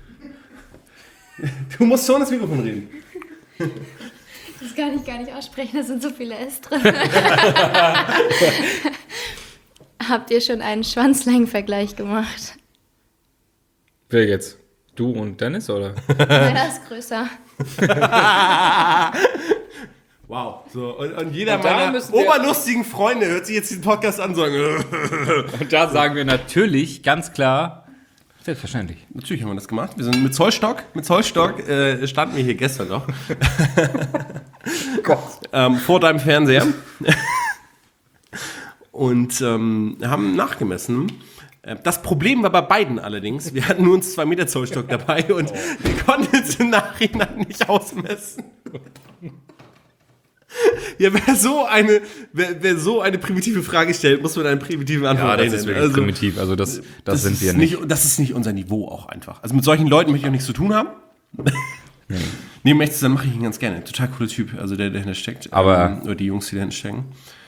Das kann ich gar nicht aussprechen, da sind so viele S drin. Habt ihr schon einen Schwanzlängenvergleich gemacht? Wer jetzt? Du und Dennis, oder? Meiner ist größer. Wow. So, und jeder Und da meiner müssen wir- oberlustigen Freunde hört sich jetzt diesen Podcast an und sagen, Und da sagen wir natürlich ganz klar, selbstverständlich. natürlich haben wir das gemacht. Wir sind mit Zollstock standen wir hier gestern noch. Vor deinem Fernseher. Und haben nachgemessen. Das Problem war bei beiden allerdings, wir hatten nur uns 2 Meter Zollstock dabei und wir konnten es im Nachhinein nicht ausmessen. Ja, wer so eine primitive Frage stellt, muss mit einer primitiven Antwort Ja, das rechnen. ist wirklich primitiv. Also das sind wir nicht. Das ist nicht unser Niveau auch einfach. Also mit solchen Leuten möchte ich auch nichts zu tun haben. Nee, um echt zu sein, mache ich ihn ganz gerne. Total cooler Typ, also der dahinter steckt. Aber- oder die Jungs, die dahinter stecken.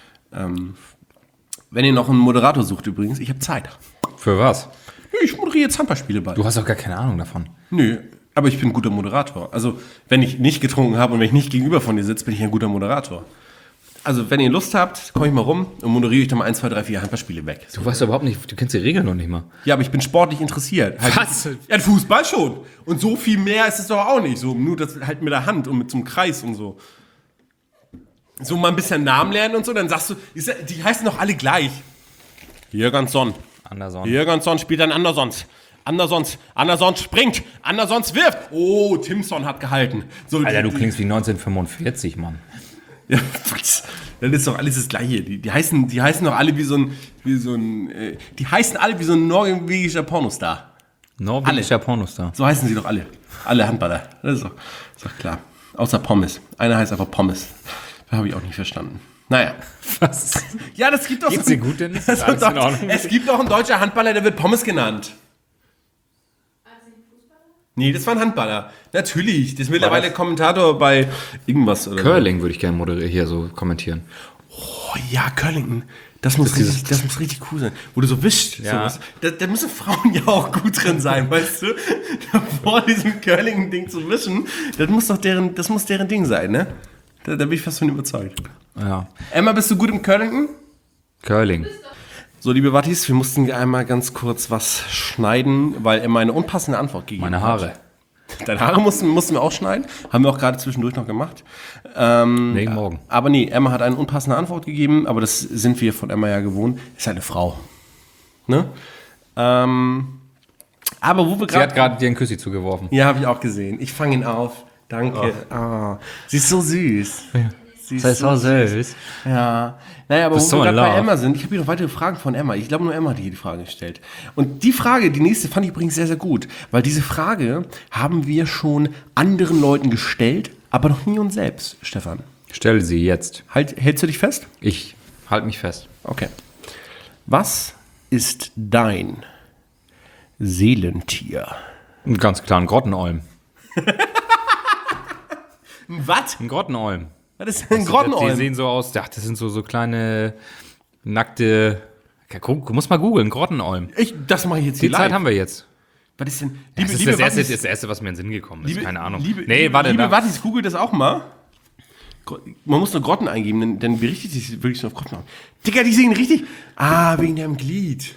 Wenn ihr noch einen Moderator sucht übrigens, ich habe Zeit. Für was? Ich moderiere jetzt Handballspiele bei. Du hast doch gar keine Ahnung davon. Nö, aber ich bin ein guter Moderator. Also, wenn ich nicht getrunken habe und wenn ich nicht gegenüber von dir sitze, bin ich ein guter Moderator. Also, wenn ihr Lust habt, komme ich mal rum und moderiere ich dann mal 1, 2, 3, 4 Handballspiele weg. Du weißt doch überhaupt nicht, du kennst die Regeln noch nicht mal. Ja, aber ich bin sportlich interessiert. Halt, Was? Ja, Fußball schon. Und so viel mehr ist es doch auch nicht. So, nur das halt mit der Hand und mit so einem Kreis und so. So mal ein bisschen Namen lernen und so, dann sagst du, die heißen doch alle gleich. Jürgensson. Anderson. Jürgensson spielt dann Andersons. Andersson springt. Andersons wirft. Oh, Timson hat gehalten. So, Alter, du klingst wie 1945, Mann. Ja, was? Das ist doch alles das Gleiche. Die heißen doch alle die heißen alle wie so ein norwegischer Pornostar. Norwegischer Pornostar. So heißen sie doch alle. Alle Handballer. Das ist doch klar. Außer Pommes. Einer heißt einfach Pommes. Das habe ich auch nicht verstanden. Naja. Was? Ja, das gibt doch Geht's dir gut, Dennis? Ist alles in Ordnung? Es gibt doch einen deutschen Handballer, der wird Pommes genannt. Nee, das war ein Handballer. Natürlich. Das ist mittlerweile Kommentator bei irgendwas oder Curling würde ich gerne moderieren, hier so kommentieren. Oh ja, Curling. Das muss richtig cool sein. Wo du so wischst. Ja. Sowas. Da müssen Frauen ja auch gut drin sein, weißt du? Vor diesem Curling-Ding zu wischen. Das muss deren Ding sein, ne? Da bin ich fast von überzeugt. Ja. Emma, bist du gut im Curling? Curling. So, liebe Wattis, wir mussten einmal ganz kurz was schneiden, weil Emma eine unpassende Antwort gegeben hat. Meine Haare. Deine Haare mussten wir auch schneiden. Haben wir auch gerade zwischendurch noch gemacht. Wegen morgen. Aber nee, Emma hat eine unpassende Antwort gegeben, aber das sind wir von Emma ja gewohnt. Ist halt eine Frau. Ne? Aber wo wir Sie hat gerade... gerade dir einen Küssi zugeworfen. Ja, habe ich auch gesehen. Ich fange ihn auf. Danke. Ah, sie ist so süß. Sie ist so süß. Ja. Naja, aber wo so wir in gerade bei love. Emma sind, ich habe hier noch weitere Fragen von Emma. Ich glaube, nur Emma hat hier die Frage gestellt. Und die nächste, fand ich übrigens sehr, sehr gut. Weil diese Frage haben wir schon anderen Leuten gestellt, aber noch nie uns selbst, Stefan. Stell sie jetzt. Hältst du dich fest? Ich halte mich fest. Okay. Was ist dein Seelentier? Ganz klar, ein Grottenolm. Was? Ein Grottenolm. Was ist ein Grottenolm? Die sehen so aus, das sind so kleine, nackte... Muss mal googeln, Grottenolm. Das mache ich jetzt Die hier Zeit live. haben wir jetzt. Was ist denn... Das ist das Erste, was mir in den Sinn gekommen ist. Keine Ahnung. Liebe Wattis, google das auch mal. Man muss nur Grotten eingeben, dann berichtet sich wirklich so auf Grotten. Digga, die sehen richtig... wegen deinem Glied.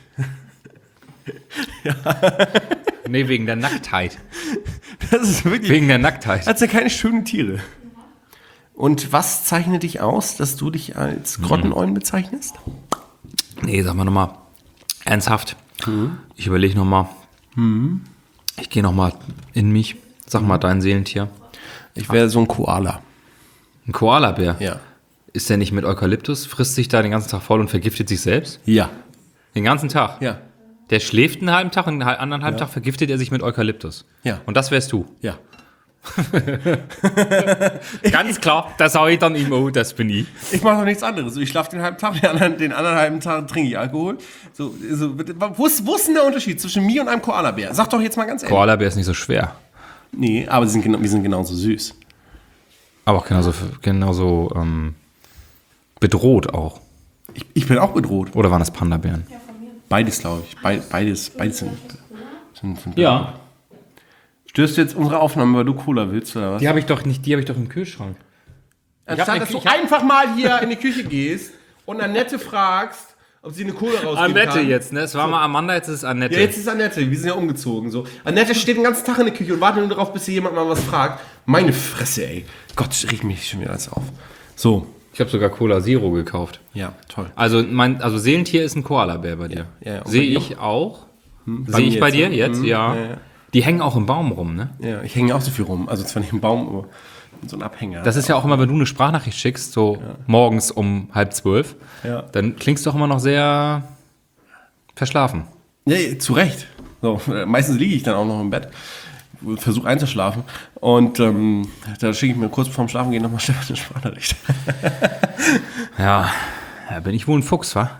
Nee, wegen der Nacktheit. Das ist wirklich... Wegen der Nacktheit. Das sind ja keine schönen Tiere. Und was zeichnet dich aus, dass du dich als Grottenolm bezeichnest? Nee, sag mal nochmal. Ernsthaft. Ich überlege nochmal. Ich gehe nochmal in mich. Sag mal dein Seelentier. Ich wäre so ein Koala. Ein Koalabär. Ja. Ist der nicht mit Eukalyptus? Frisst sich da den ganzen Tag voll und vergiftet sich selbst? Ja. Den ganzen Tag? Ja. Der schläft einen halben Tag und einen anderen halben Tag vergiftet er sich mit Eukalyptus. Ja. Und das wärst du. Ja. Ganz klar, das sage ich dann immer, das bin ich. Ich mache doch nichts anderes. Ich schlafe den halben Tag, den anderen halben Tag trinke ich Alkohol. Wo ist denn der Unterschied zwischen mir und einem Koalabär? Sag doch jetzt mal ganz ehrlich. Koalabär ist nicht so schwer. Nee, aber wir sind genauso süß. Aber auch genauso bedroht auch. Ich bin auch bedroht. Oder waren das Panda-Bären? Beides, glaube ich. Beides sind Ja. Störst du jetzt unsere Aufnahme, weil du Cola willst, oder was? Die habe ich doch im Kühlschrank. Anstatt dass du einfach mal hier in die Küche gehst und Annette fragst, ob sie eine Cola rausgeben Annette kann. jetzt, ne? Es war mal Amanda, jetzt ist es Annette. Ja, jetzt ist Annette. Wir sind ja umgezogen. So. Annette steht den ganzen Tag in der Küche und wartet nur darauf, bis hier jemand mal was fragt. Meine Fresse, ey. Gott, riecht mich schon wieder alles auf. So. Ich habe sogar Cola Zero gekauft. Ja, toll. Also Seelentier ist ein Koalabär bei dir. Ja, und Sehe bei dir ich auch. Bei Sehe ich mir bei jetzt, dir ne? jetzt, ja. Ja. Die hängen auch im Baum rum, ne? Ja, ich hänge auch so viel rum. Also zwar nicht im Baum, aber mit so einem Abhänger. Das ist ja auch immer, wenn du eine Sprachnachricht schickst, so morgens um 11:30, Ja. dann klingst du auch immer noch sehr verschlafen. Ja, zu Recht. So, meistens liege ich dann auch noch im Bett, versuche einzuschlafen und da schicke ich mir kurz vorm Schlafengehen nochmal Stefan eine Sprachnachricht. Ja, da bin ich wohl ein Fuchs, wa?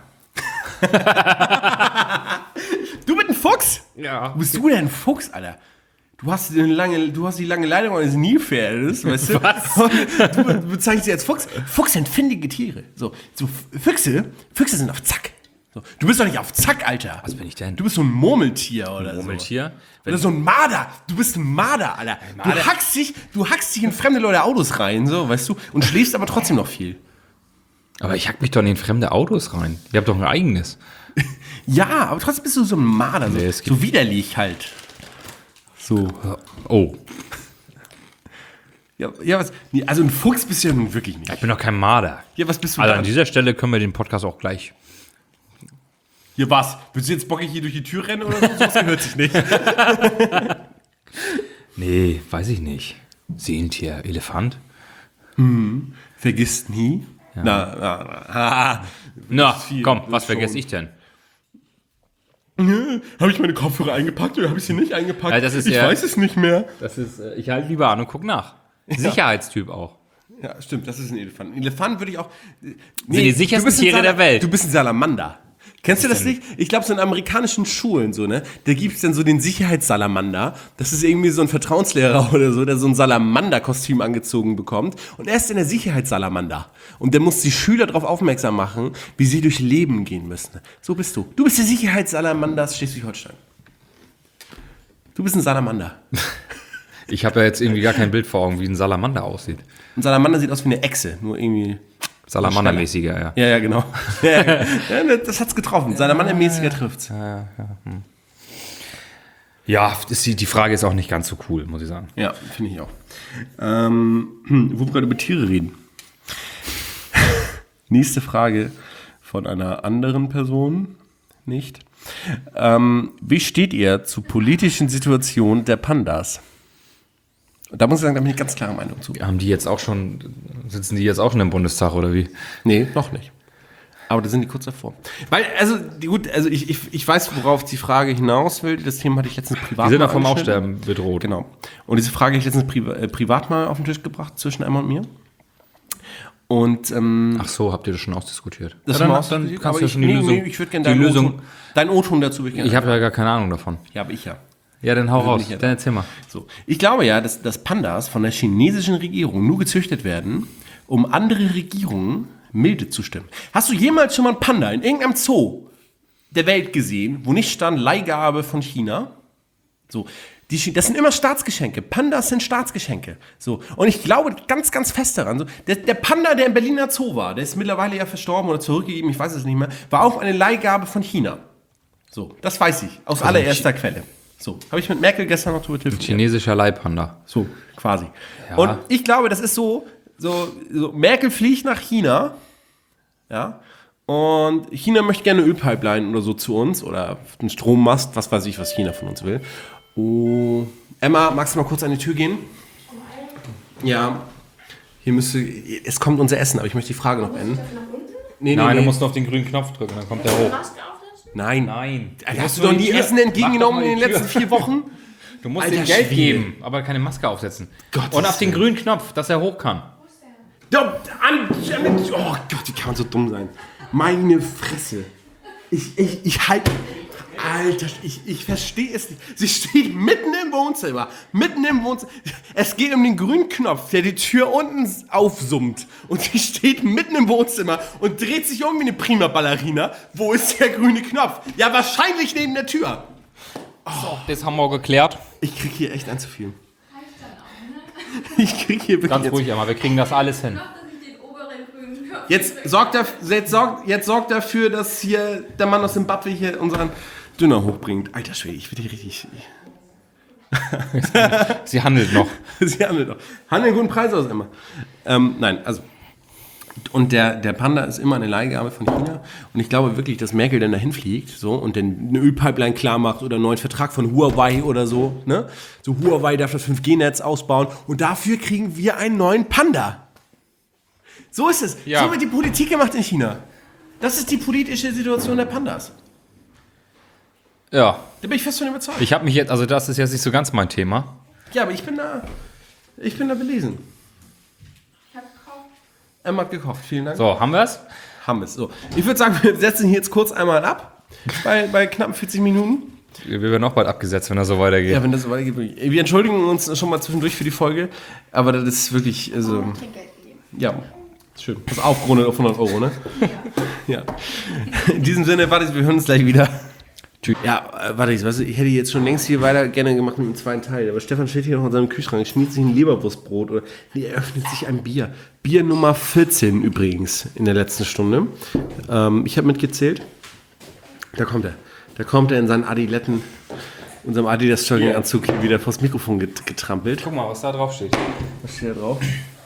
Du bist ein Fuchs? Ja. Bist du denn ein Fuchs, Alter? Du hast die lange Leitung eines Nilpferdes, weißt du? Was? Du bezeichnest sie als Fuchs. Fuchs sind findige Tiere. So Füchse sind auf Zack. So, du bist doch nicht auf Zack, Alter. Was bin ich denn? Du bist so ein Murmeltier oder so. Murmeltier? Oder so ein Marder. Du bist ein Marder, Alter. Marder. Du hackst dich in fremde Leute Autos rein, so, weißt du? Und schläfst aber trotzdem noch viel. Aber ich hack mich doch in fremde Autos rein. Ihr habt doch ein eigenes. Ja, aber trotzdem bist du so ein Marder. So, Nee, es gibt- so widerlich halt. So. Oh, Ja, was? Nee, also ein Fuchs bist du ja nun wirklich nicht. ich bin doch kein Marder. Ja, was bist du Also dann? an dieser Stelle können wir den Podcast auch gleich. Hier was? Willst du jetzt bockig hier durch die Tür rennen oder so? Das gehört sich nicht. Nee, weiß ich nicht. Seelentier, Elefant? Vergisst nie. Na, viel, komm, das was schon. vergesse ich denn? Habe ich meine Kopfhörer eingepackt oder habe ich sie nicht eingepackt? Ja, das ist ich ja- weiß es nicht mehr. Das ist, ich halte lieber an und guck nach. Sicherheitstyp auch. Ja, stimmt, das ist ein Elefant. Ein Elefant würde ich auch... die sichersten du bist ein Tiere der Welt. Du bist ein Salamander. Kennst du das nicht? Ich glaube, so in amerikanischen Schulen, so, ne? Da gibt es dann so den Sicherheitssalamander. Das ist irgendwie so ein Vertrauenslehrer oder so, der so ein Salamander-Kostüm angezogen bekommt. Und er ist in der Sicherheitssalamander. Und der muss die Schüler darauf aufmerksam machen, wie sie durch Leben gehen müssen. So bist du. Du bist der Sicherheitssalamander Schleswig-Holstein. Du bist ein Salamander. Ich habe ja jetzt irgendwie gar kein Bild vor Augen, wie ein Salamander aussieht. Ein Salamander sieht aus wie eine Echse, nur irgendwie... Salamandermäßiger, ja. Ja, genau. Ja, das hat's getroffen. Salamandermäßiger trifft's. Ja, die Frage ist auch nicht ganz so cool, muss ich sagen. Ja, finde ich auch. Wo wir gerade über Tiere reden. Nächste Frage von einer anderen Person. Nicht. Wie steht ihr zur politischen Situation der Pandas? Da muss ich sagen, da bin ich ganz klare Meinung zu. Sitzen die jetzt auch schon im Bundestag oder wie? Nee, noch nicht. Aber da sind die kurz davor. Weil, ich weiß, worauf die Frage hinaus will. Das Thema hatte ich letztens privat Die sind mal doch vom angeschnitten. Aussterben bedroht. Genau. Und diese Frage habe ich letztens privat mal auf den Tisch gebracht, zwischen Emma und mir. Und, Ach so, habt ihr das schon ausdiskutiert? das Ja, mal dann ausdiskutiert, kannst aber du ja schon die Lösung. ich würde gerne die Lösung. dein O-Ton dazu würde ich gerne. Ich habe ja gar keine Ahnung davon. Ja, aber ich ja. Ja, dann hau raus. nicht ja Dann erzähl mal. So. Ich glaube ja, dass Pandas von der chinesischen Regierung nur gezüchtet werden, um andere Regierungen milde zu stimmen. Hast du jemals schon mal einen Panda in irgendeinem Zoo der Welt gesehen, wo nicht stand Leihgabe von China? So. Das sind immer Staatsgeschenke. Pandas sind Staatsgeschenke. So. Und ich glaube ganz, ganz fest daran. So. Der Panda, der im Berliner Zoo war, der ist mittlerweile ja verstorben oder zurückgegeben, ich weiß es nicht mehr, war auch eine Leihgabe von China. So. Das weiß ich. Aus allererster Quelle. So. Habe ich mit Merkel gestern noch drüber telefoniert. Chinesischer Leihpanda. So, quasi. Ja. Und ich glaube, das ist so, Merkel fliegt nach China, ja, und China möchte gerne eine Ölpipeline oder so zu uns oder einen Strommast, was weiß ich, was China von uns will. Oh, Emma, magst du mal kurz an die Tür gehen? Ja, es kommt unser Essen, aber ich möchte die Frage noch beenden. Nee, Nein, du musst auf den grünen Knopf drücken, dann kommt der hoch. Nein. Nein. Alter, hast du doch nie Essen entgegengenommen in den letzten 4 Wochen? Du musst Alter ihm Geld Schwede. geben, aber keine Maske aufsetzen. Gottes Und auf den Willen. grünen Knopf, dass er hoch kann. Oh Gott, wie kann man so dumm sein? Meine Fresse. Ich halte... Alter, ich verstehe es nicht. Sie steht mitten im Wohnzimmer. Mitten im Wohnzimmer. Es geht um den grünen Knopf, der die Tür unten aufsummt. Und sie steht mitten im Wohnzimmer und dreht sich um wie eine prima Ballerina. Wo ist der grüne Knopf? Ja, wahrscheinlich neben der Tür. So, das haben wir geklärt. Ich krieg hier echt ein zu viel. Ich krieg hier wirklich Ganz jetzt... ruhig, aber wir kriegen das alles hin. Jetzt sorgt dafür, dass hier der Mann aus Zimbabwe hier unseren Döner hochbringt. Alter Schwede, ich bin hier richtig... Sie handelt noch. Sie handeln doch. Handeln guten Preis aus immer. Nein, also... Und der Panda ist immer eine Leihgabe von China. Und ich glaube wirklich, dass Merkel dann dahin fliegt so, und dann eine Ölpipeline klar macht oder einen neuen Vertrag von Huawei oder so. Ne? So Huawei darf das 5G-Netz ausbauen. Und dafür kriegen wir einen neuen Panda. So ist es. Ja. So wird die Politik gemacht in China. Das ist die politische Situation der Pandas. Ja, Da bin ich fest von überzeugt. ich habe mich jetzt, also das ist jetzt nicht so ganz mein Thema. Ja, aber ich bin da belesen. Emma hat gekocht. Vielen Dank. So, haben wir es? Haben wir es. So. Ich würde sagen, wir setzen hier jetzt kurz einmal ab. Bei knappen 40 Minuten. Wir werden auch bald abgesetzt, wenn das so weitergeht. Ja, wenn das so weitergeht. Wirklich. Wir entschuldigen uns schon mal zwischendurch für die Folge. Aber das ist wirklich, also... Ja, schön. Das aufgerundet auf 100 Euro, ne? Ja. In diesem Sinne, warte, wir hören uns gleich wieder. Ja, warte, ich hätte jetzt schon längst hier weiter gerne gemacht mit dem zweiten Teil. Aber Stefan steht hier noch in seinem Kühlschrank, schmiert sich ein Leberwurstbrot oder er öffnet sich ein Bier. Bier Nummer 14 übrigens in der letzten Stunde. Ich habe mitgezählt. Da kommt er. Da kommt er in seinen Adiletten, unserem Adidas-Jogging-Anzug hier wieder vors Mikrofon getrampelt. Guck mal, was da drauf steht. Was steht da drauf?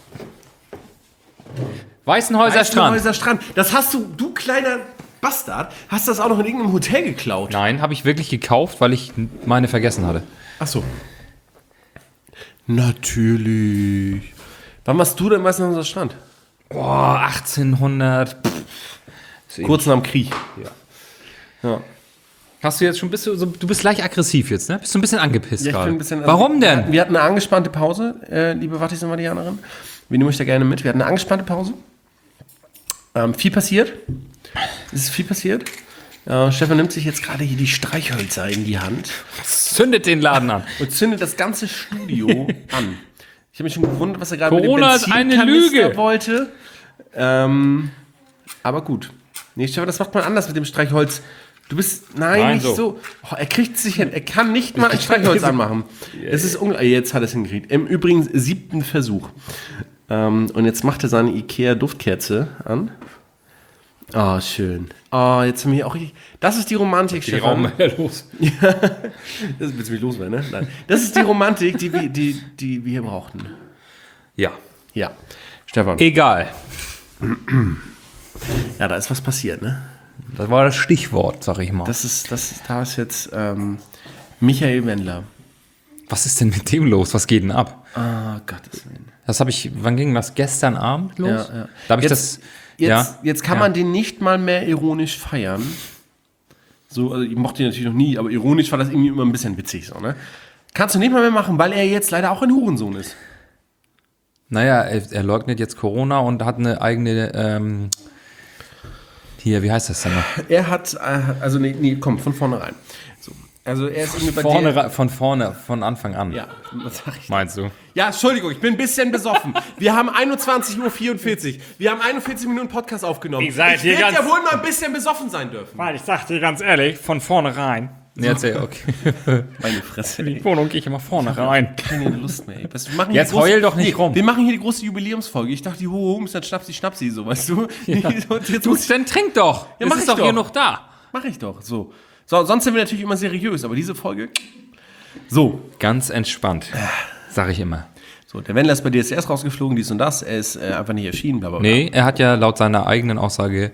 Weißenhäuser Strand. Weißenhäuser Strand. Das hast du kleiner Bastard, hast das auch noch in irgendeinem Hotel geklaut? Nein, habe ich wirklich gekauft, weil ich meine vergessen hatte. Ach so. Natürlich. Wann warst du denn meistens an unserem Strand? Boah, 1800. Kurz nach dem Krieg. Ja. Hast du jetzt schon, du bist leicht aggressiv jetzt, ne? Bist du ein bisschen angepisst Ja, ich bin gerade? ein bisschen, Warum denn? Wir hatten eine angespannte Pause, liebe Wattis und Marianerin. Wir nehmen euch da gerne mit. Wir hatten eine angespannte Pause. Viel passiert. Es ist viel passiert. Stefan nimmt sich jetzt gerade hier die Streichhölzer in die Hand Zündet den Laden an. und zündet das ganze Studio an. Ich habe mich schon gewundert, was er gerade Corona ist eine Lüge. wollte. Aber gut. Nee, Stefan, das macht man anders mit dem Streichholz. Du bist, nein, nicht so. Oh, er kriegt es nicht hin. Er kann nicht mal ein Streichholz anmachen. Es ist jetzt hat er es hingekriegt. Im Übrigen 7. Versuch. Und jetzt macht er seine Ikea-Duftkerze an. Oh, schön. Oh, jetzt haben wir hier auch richtig. Das ist die Romantik, Die Stefan. Raum los. Das willst du mich loswerden, ne? Nein. Das ist die Romantik, die wir hier brauchten. Ja. Ja. Stefan. Egal. Ja, da ist was passiert, ne? Das war das Stichwort, sag ich mal. Da ist jetzt Michael Wendler. Was ist denn mit dem los? Was geht denn ab? Ah, Gottes Willen. Das habe ich, wann ging das? Gestern Abend los? Ja. Da habe ich das. Jetzt kann man den nicht mal mehr ironisch feiern. So, also ich mochte ihn natürlich noch nie, aber ironisch war das irgendwie immer ein bisschen witzig so, ne? Kannst du nicht mal mehr machen, weil er jetzt leider auch ein Hurensohn ist. Naja, er leugnet jetzt Corona und hat eine eigene, hier, wie heißt das denn noch? Er hat, komm, von vorn'herein. So, also er ist irgendwie bei Von Anfang an. Ja, was sag ich? Meinst du? Ja, Entschuldigung, ich bin ein bisschen besoffen. Wir haben 21:44 Uhr. Wir haben 41 Minuten Podcast aufgenommen. Ihr seid hier hätte ganz- ja wohl mal ein bisschen besoffen sein dürfen. Weil ich sag dir ganz ehrlich, von vornherein. Nee, erzähl, okay. Meine Fresse. In die Wohnung gehe ich immer vorne rein. Keine Lust mehr. Ey. Wir machen hier Jetzt die große- heul doch nicht rum. Wir machen hier die große Jubiläumsfolge. Ich dachte, ho, ist dann Schnapsi, so, weißt du? Und jetzt muss ich, Dann trink doch. Ja, Es mach ist ich doch doch. hier noch da. mach ich doch. So, sonst sind wir natürlich immer seriös, aber diese Folge. So, Ganz entspannt, sag ich immer. so, der Wendler ist bei DSDS rausgeflogen, dies und das. Er ist einfach nicht erschienen, bla bla bla. Nee, er hat ja laut seiner eigenen Aussage,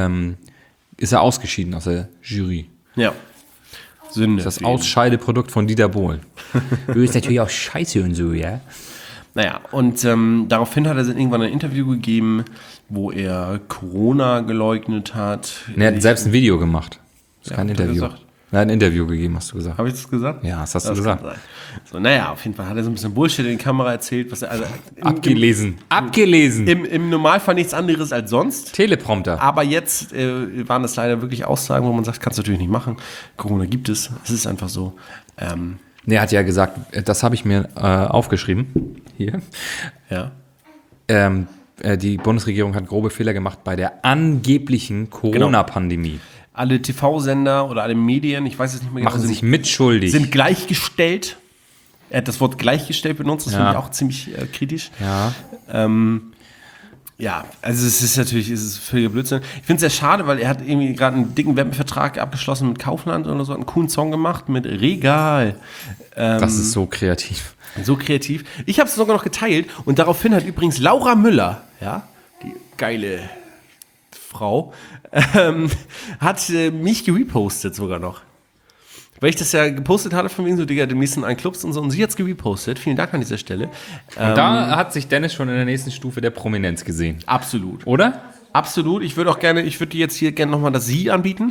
ist er ausgeschieden aus der Jury. Ja. Sünde. Das Ausscheideprodukt von Dieter Bohlen. Du bist natürlich auch scheiße und so, ja? Naja, und daraufhin hat er dann irgendwann ein Interview gegeben, wo er Corona geleugnet hat. Und er hat selbst ein Video gemacht. Das ist kein hat er Interview. gesagt. Er hat ein Interview gegeben, hast du gesagt. Habe ich das gesagt? Ja, das hast du kann gesagt. sein. So, naja, auf jeden Fall hat er so ein bisschen Bullshit in die Kamera erzählt, was er also Abgelesen. Abgelesen. im Normalfall nichts anderes als sonst. Teleprompter. Aber jetzt waren das leider wirklich Aussagen, wo man sagt, kannst du natürlich nicht machen. Corona gibt es. Es ist einfach so. Nee, er hat ja gesagt, das habe ich mir aufgeschrieben. Hier. Ja. Die Bundesregierung hat grobe Fehler gemacht bei der angeblichen Corona-Pandemie. Alle TV-Sender oder alle Medien, ich weiß es nicht mehr Machen sich mitschuldig. sind gleichgestellt. Er hat das Wort gleichgestellt benutzt, das finde ich auch ziemlich kritisch. Ja. Ja, also es ist völliger Blödsinn. Ich finde es sehr schade, weil er hat irgendwie gerade einen dicken Werbevertrag abgeschlossen mit Kaufland oder so, einen coolen Song gemacht mit Regal. Das ist so kreativ. So kreativ. Ich habe es sogar noch geteilt und daraufhin hat übrigens Laura Müller, ja, die geile Frau, hat mich gerepostet sogar noch. Weil ich das ja gepostet hatte von wegen so, Digga, demnächst in einen Clubs und so. Und sie hat es gerepostet. Vielen Dank an dieser Stelle. Und da hat sich Dennis schon in der nächsten Stufe der Prominenz gesehen. Absolut. Oder? Absolut. Ich würde dir jetzt hier gerne nochmal das Sie anbieten.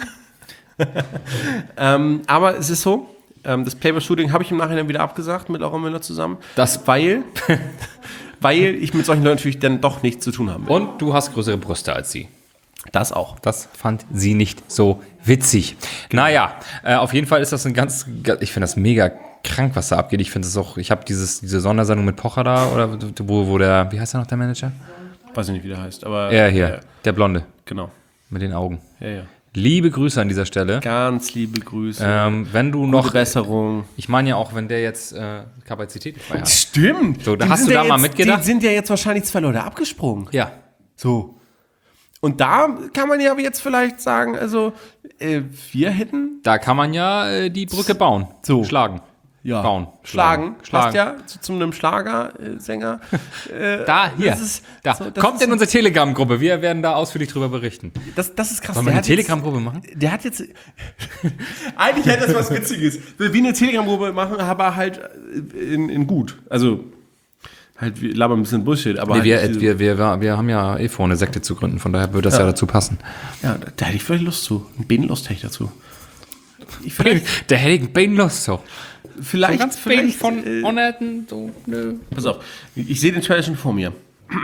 Aber es ist so, das Playboy-Shooting habe ich im Nachhinein wieder abgesagt mit Laura Müller zusammen. Weil ich mit solchen Leuten natürlich dann doch nichts zu tun habe. Und du hast größere Brüste als sie. Das auch. Das fand sie nicht so witzig. Naja, auf jeden Fall ist das ich finde das mega krank, was da abgeht. Ich finde es auch, ich habe diese Sondersendung mit Pocher da, oder wo der, wie heißt der noch, der Manager? Weiß ich nicht, wie der heißt, aber... Er hier, der Blonde, Genau. mit den Augen. Ja. Liebe Grüße an dieser Stelle. Ganz liebe Grüße. Wenn du Gute noch, Besserung. ich meine ja auch, wenn der jetzt Kapazität frei hat. Stimmt. So, da Die hast sind du ja da mal jetzt, mitgedacht? Die sind ja jetzt wahrscheinlich 2 Leute abgesprungen. Ja. So. Und da kann man ja aber jetzt vielleicht sagen, also wir hätten... Da kann man ja die Brücke bauen. So. Schlagen. Ja. Bauen. Schlagen. Schlagen. Passt ja zu einem Schlagersänger. Da, hier. Das ist, Da. so, das Kommt ist in unsere Telegram-Gruppe. Wir werden da ausführlich drüber berichten. das ist krass. Sollen wir eine Telegram-Gruppe machen? Der hat jetzt... Eigentlich hätte das was Witziges. Wie eine Telegram-Gruppe machen, aber halt in gut. Also... Halt, wir labern ein bisschen Bullshit, aber Nee, halt wir haben ja vor, eine Sekte zu gründen, von daher würde das ja dazu passen. ja, da hätte ich vielleicht Lust zu. Ein Bedenlust hätte ich dazu. Der hätte ich Bane Lust so. Vielleicht, Ganz Bane vielleicht von Unerten, so, nö. pass auf, ich sehe den Trailer schon vor mir.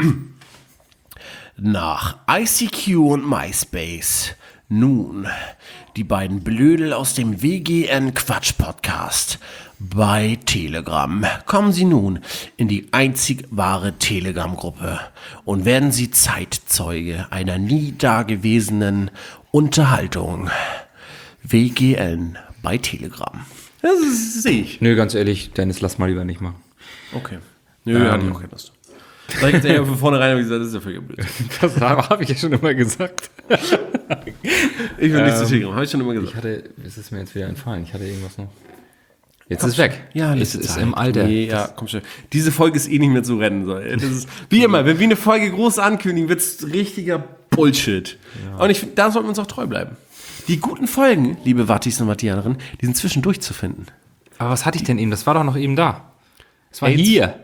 Nach ICQ und MySpace. Nun, die beiden Blödel aus dem WGN-Quatsch-Podcast. Bei Telegram kommen sie nun in die einzig wahre Telegram-Gruppe und werden sie Zeitzeuge einer nie dagewesenen Unterhaltung. WGN bei Telegram. Das sehe ich. Nö, ganz ehrlich, Dennis, lass mal lieber nicht machen. Okay. Nö, hatte ich auch keine Lust. Sag ich jetzt eher von vornherein, habe ich gesagt, das ist ja völlig blöd. Das habe ich ja schon immer gesagt. Ich will nicht zu Telegram, habe ich schon immer gesagt. Es ist mir jetzt wieder entfallen, ich hatte irgendwas noch. Jetzt ist es weg. Ja, es ist im Alter. Nee, ja, komm schon. Diese Folge ist eh nicht mehr zu rennen. So. Das ist, wie immer, wenn wir eine Folge groß ankündigen, wird es richtiger Bullshit. Ja. Und ich finde, da sollten wir uns auch treu bleiben. Die guten Folgen, liebe Wattis und Wattianerinnen, die sind zwischendurch zu finden. Aber was hatte ich denn eben? Das war doch noch eben da. Es war AIDS. hier.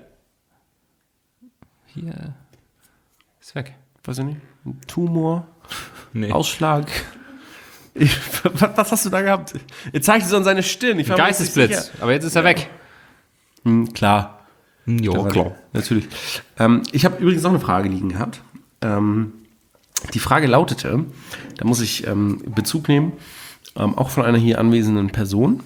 Hier. Ist weg. Weiß ich nicht. Ein Tumor, Nee. Ausschlag. Was hast du da gehabt? Er zeigt so an seine Stirn. Ich war mir nicht Geistesblitz. sicher. Aber jetzt ist er weg. Klar. Jo, klar. Natürlich. Ich habe übrigens noch eine Frage liegen gehabt. Die Frage lautete, da muss ich Bezug nehmen, auch von einer hier anwesenden Person.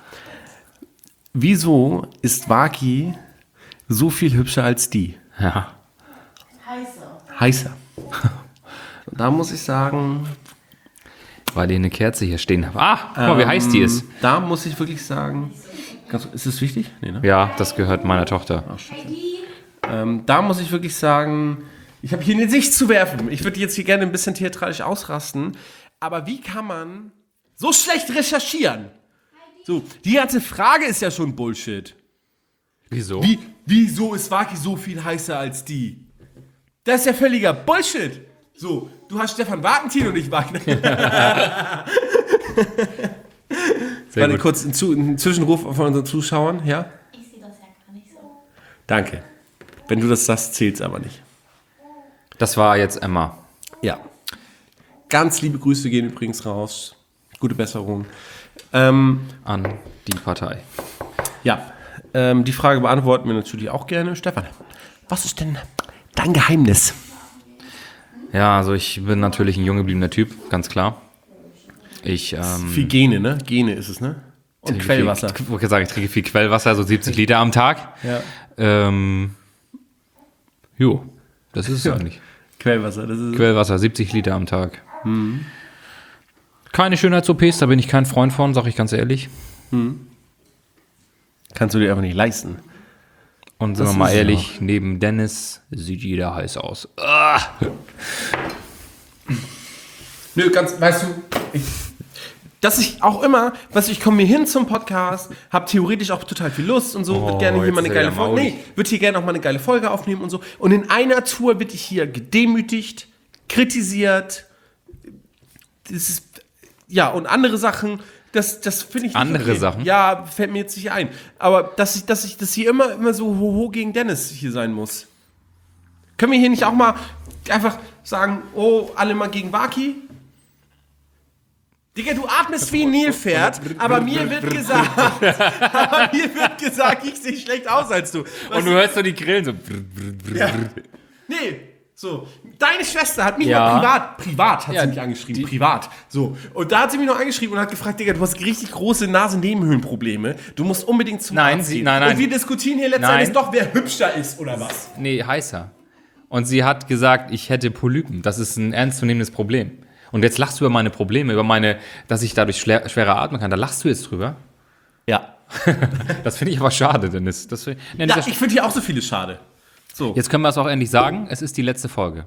Wieso ist Waki so viel hübscher als die? Ja. Heißer. Da muss ich sagen, Weil ich eine Kerze hier stehen habe. Ah, guck mal, wie heiß die ist. da muss ich wirklich sagen, ist das wichtig? Nee, ne? Ja, das gehört meiner Tochter. Da muss ich wirklich sagen, ich habe hier eine Sicht zu werfen. Ich würde jetzt hier gerne ein bisschen theatralisch ausrasten. Aber wie kann man so schlecht recherchieren? So, die ganze Frage ist ja schon Bullshit. Wieso? Wieso ist Waki so viel heißer als die? Das ist ja völliger Bullshit. So, du hast Stefan Wagentin und ich Wagner. Sehr Warte gut. kurz ein Zwischenruf von unseren Zuschauern, ja? Ich sehe das ja gar nicht so. Danke. Wenn du das sagst, zählt's aber nicht. Das war jetzt Emma. Ja. Ganz liebe Grüße gehen übrigens raus. Gute Besserung. Ähm, An die Partei. ja, die Frage beantworten wir natürlich auch gerne. Stefan, was ist denn dein Geheimnis? Ja, also ich bin natürlich ein jung gebliebener Typ, ganz klar. Ich, Viel Gene, ne? Gene ist es, ne? Und Quellwasser. Ich wollte sagen, ich trinke viel Quellwasser, so 70 Liter am Tag. Ja. Jo, das ist es eigentlich. Quellwasser, das ist Quellwasser, 70 Liter am Tag. Keine Schönheits-OPs, da bin ich kein Freund von, sag ich ganz ehrlich. kannst du dir einfach nicht leisten. Und sind Das wir mal ist ehrlich, neben Dennis sieht jeder heiß aus. Nö, weißt du, ich komme mir hin zum Podcast, habe theoretisch auch total viel Lust und so, würde gerne hier jetzt mal eine ist er geile ja Folge, maulig. würde hier gerne auch mal eine geile Folge aufnehmen und so. Und in einer Tour wird ich hier gedemütigt, kritisiert, das ist, ja, und andere Sachen, das finde ich nicht Andere Sachen? Ja, fällt mir jetzt nicht ein. Aber dass das hier immer so hoho gegen Dennis hier sein muss. Können wir hier nicht auch mal einfach sagen, oh, alle mal gegen Waki? Digga, du atmest wie ein Nilpferd, aber mir wird gesagt, ich sehe schlecht aus als du. Und du hörst so die Grillen so. Ja. Nee, so. Deine Schwester hat mich Ja. mal privat hat Ja, sie mich angeschrieben, privat. So. Und da hat sie mich noch angeschrieben und hat gefragt, Digga, du hast richtig große Nasennebenhöhlenprobleme. Du musst unbedingt zum Nein, Arzt sie- gehen. nein, nein. Und wir diskutieren hier letzten Nein. Endes doch, wer hübscher ist oder was. Nee, heißer. Und sie hat gesagt, ich hätte Polypen. Das ist ein ernstzunehmendes Problem. Und jetzt lachst du über meine Probleme, dass ich dadurch schwerer atmen kann. Da lachst du jetzt drüber. Ja. Das finde ich aber schade, Dennis. Ja, ich finde hier auch so viele schade. So. Jetzt können wir es auch endlich sagen. Es ist die letzte Folge.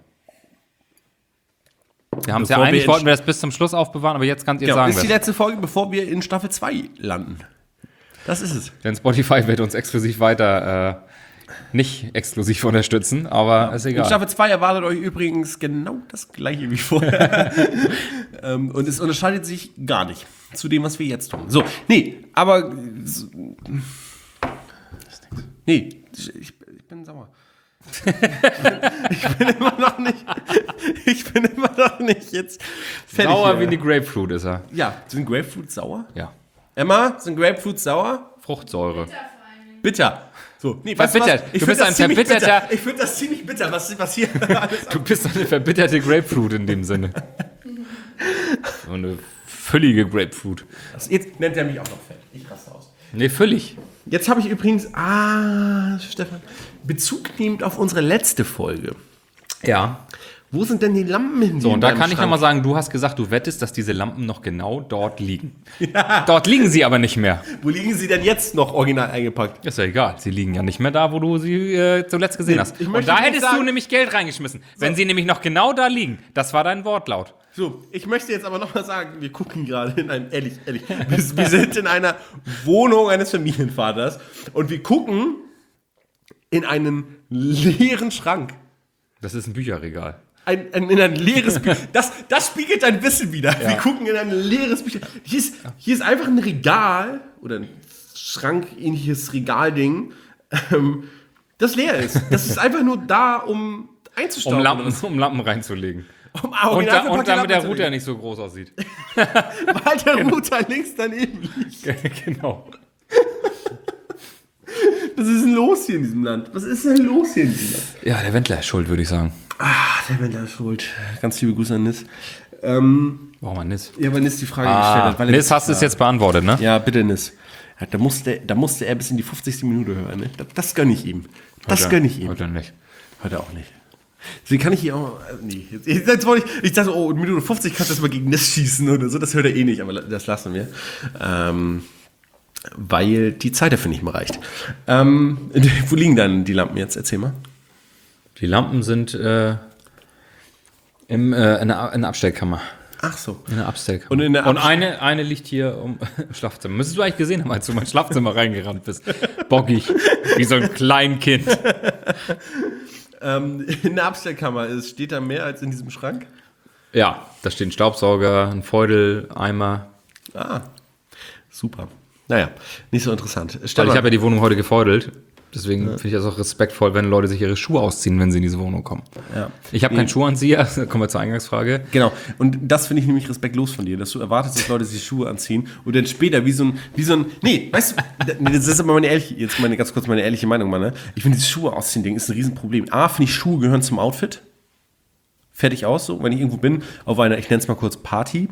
Wir haben es ja Bevor wir eigentlich, in wollten wir das bis zum Schluss aufbewahren, aber jetzt Genau, sagen ist die wir es. letzte Folge, bevor wir in Staffel 2 landen. Das ist es. Denn Spotify wird uns exklusiv weiter nicht exklusiv unterstützen, aber ist In egal. Staffel 2 erwartet euch übrigens genau das gleiche wie vorher. Und es unterscheidet sich gar nicht zu dem, was wir jetzt tun. So, nee, aber. Nee, ich bin sauer. Ich bin immer noch nicht jetzt fertig. Sauer hier. wie eine Grapefruit ist er. Ja, sind Grapefruits sauer? Ja. Emma, sind Grapefruits sauer? Fruchtsäure. Bitter. So, nee, weißt du was? Verbittert. Ich Du find bist das ein ziemlich verbitterter- bitter. Ich finde das ziemlich bitter, was hier alles Du bist eine verbitterte Grapefruit in dem Sinne. So eine füllige Grapefruit. Jetzt nennt er mich auch noch fett. Ich raste aus. Nee, füllig. Jetzt habe ich übrigens, Stefan, Bezug nehmend auf unsere letzte Folge. Ja. Wo sind denn die Lampen hin? So, und da kann ich nochmal sagen, du hast gesagt, du wettest, dass diese Lampen noch genau dort liegen. Ja. Dort liegen sie aber nicht mehr. Wo liegen sie denn jetzt noch original eingepackt? Ist ja egal, sie liegen ja nicht mehr da, wo du sie zuletzt gesehen hast. ich Und möchte da nicht hättest du sagen- nämlich Geld reingeschmissen, wenn sie nämlich noch genau da liegen. Das war dein Wortlaut. So, ich möchte jetzt aber nochmal sagen, wir gucken gerade in einem, ehrlich, wir sind in einer Wohnung eines Familienvaters und wir gucken in einen leeren Schrank. Das ist ein Bücherregal. In ein leeres Bücher. Das spiegelt dein Wissen wieder. Wir gucken in ein leeres Bücher. Hier ist einfach ein Regal oder ein Schrank-ähnliches Regalding, das leer ist. Das ist einfach nur da, um einzustauben. Um Lampen reinzulegen. Um Und original damit der Lampen zu Router legen. nicht so groß aussieht. Weil der Router links daneben liegt. Genau. Was ist denn los hier in diesem Land? Was ist denn los hier in diesem Land? Ja, der Wendler ist schuld, würde ich sagen. Der Wendler ist schuld. Ganz liebe Grüße an Nis. Warum an Nis? Ja, aber Nis die Frage gestellt hat. Weil er Nis, hast du es jetzt beantwortet, ne? Ja, bitte Nis. Ja, da musste er bis in die 50. Minute hören. Ne? Das gönne ich ihm. Das gönne ich ihm. Heute nicht. Heute auch nicht. Deswegen kann ich hier auch. Nee, jetzt wollte ich dachte, oh, in Minute 50 kannst du das mal gegen Nis schießen oder so. Das hört er eh nicht, aber das lassen wir. Weil die Zeit dafür nicht mehr reicht. Wo liegen dann die Lampen jetzt? Erzähl mal. Die Lampen sind in der Abstellkammer. Ach so. In der Abstellkammer. Und in der Und eine liegt hier im Schlafzimmer. Müsstest du eigentlich gesehen haben, als du in mein Schlafzimmer reingerannt bist. Bockig. Wie so ein Kleinkind. In der Abstellkammer steht da mehr als in diesem Schrank? Ja, da steht ein Staubsauger, ein Feudel, Eimer. Super. Naja, nicht so interessant. Weil Stefan, ich habe ja die Wohnung heute gefeudelt. Deswegen finde ich das auch respektvoll, wenn Leute sich ihre Schuhe ausziehen, wenn sie in diese Wohnung kommen. Ja. Ich habe keinen Schuhanzieher, da kommen wir zur Eingangsfrage. Genau. Und das finde ich nämlich respektlos von dir, dass du erwartest, dass Leute sich Schuhe anziehen und dann später wie so ein, nee, weißt du, das ist aber ganz kurz meine ehrliche Meinung, Mann, ne? Ich finde dieses Schuhe ausziehen Ding ist ein Riesenproblem. Finde ich, Schuhe gehören zum Outfit. Fertig aus, so, wenn ich irgendwo bin, auf einer, ich nenne es mal kurz Party,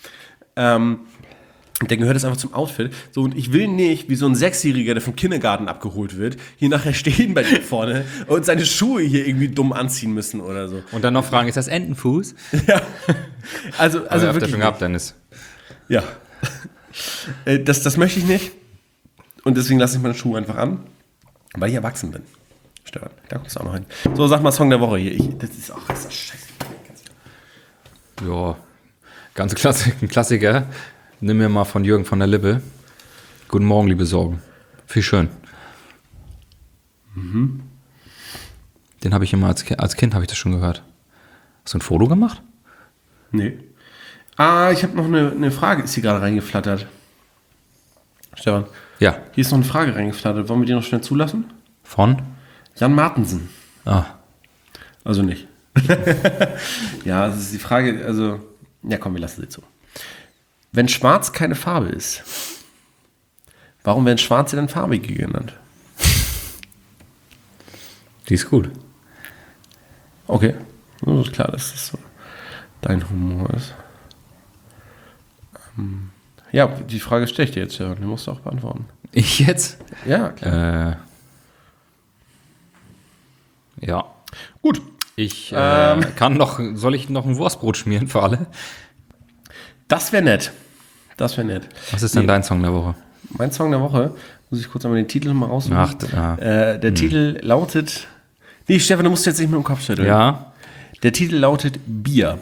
dann gehört das einfach zum Outfit. So, und ich will nicht, wie so ein Sechsjähriger, der vom Kindergarten abgeholt wird, hier nachher stehen bei dir vorne und seine Schuhe hier irgendwie dumm anziehen müssen oder so. Und dann noch fragen, ist das Entenfuß? Ja. Also Habt ihr wirklich. schon gehabt, Dennis. Ja. Das möchte ich nicht. Und deswegen lasse ich meine Schuhe einfach an, weil ich erwachsen bin. Stefan, da kommst du auch noch hin. So, sag mal Song der Woche hier. Das ist scheiße. Ja, ganz ein Klassiker. Nimm mir mal von Jürgen von der Lippe. Guten Morgen, liebe Sorgen. Viel schön. Den habe ich immer als Kind habe ich das schon gehört. Hast du ein Foto gemacht? Nee. Ich habe noch eine Frage, ist hier gerade reingeflattert. Stefan, Ja. hier ist noch eine Frage reingeflattert. Wollen wir die noch schnell zulassen? Von? Jan Martensen. Ah. Also nicht. Ja, das ist die Frage, also, ja komm, wir lassen sie zu. Wenn Schwarz keine Farbe ist, warum werden Schwarze dann farbige genannt? Die ist gut. Okay, das ist klar, dass das so dein Humor ist. Ja, die Frage stelle ich dir jetzt, ja, die musst du auch beantworten. Ich jetzt? Ja, klar. Ja. Gut. Ich soll ich noch ein Wurstbrot schmieren für alle? Das wäre nett. Das wäre nett. Was ist denn dein Song der Woche? Mein Song der Woche, muss ich kurz einmal den Titel nochmal raussuchen. Der Titel lautet. Nee, Stefan, du musst jetzt nicht mit dem Kopf schütteln. Ja. Der Titel lautet Bier.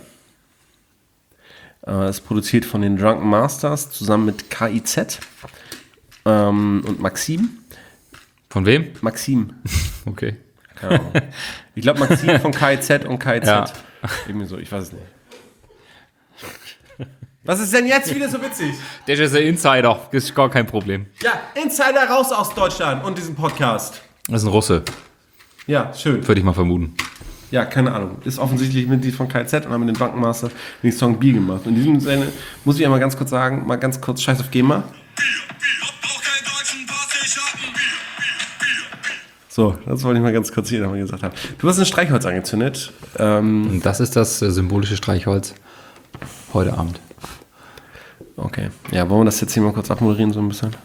Ist produziert von den Drunken Masters zusammen mit KIZ und Maxim. Von wem? Maxim. Okay. Keine Ahnung. Ich glaube Maxim von KIZ und KIZ. Ja. Irgendwie so, ich weiß es nicht. Was ist denn jetzt wieder so witzig? Der ist ein Insider, das ist gar kein Problem. Ja, Insider raus aus Deutschland und diesem Podcast. Das ist ein Russe. Ja, schön. Würde ich mal vermuten. Ja, keine Ahnung. Ist offensichtlich Mitglied von KZ und haben mit dem Drunken Master den Song Bier gemacht. Und in diesem Sinne muss ich einmal ganz kurz sagen, mal ganz kurz Scheiß auf GEMA. So, das wollte ich mal ganz kurz hier nochmal gesagt haben. Du hast ein Streichholz angezündet. Und das ist das symbolische Streichholz heute Abend. Okay. Ja, wollen wir das jetzt hier mal kurz abmoderieren so ein bisschen?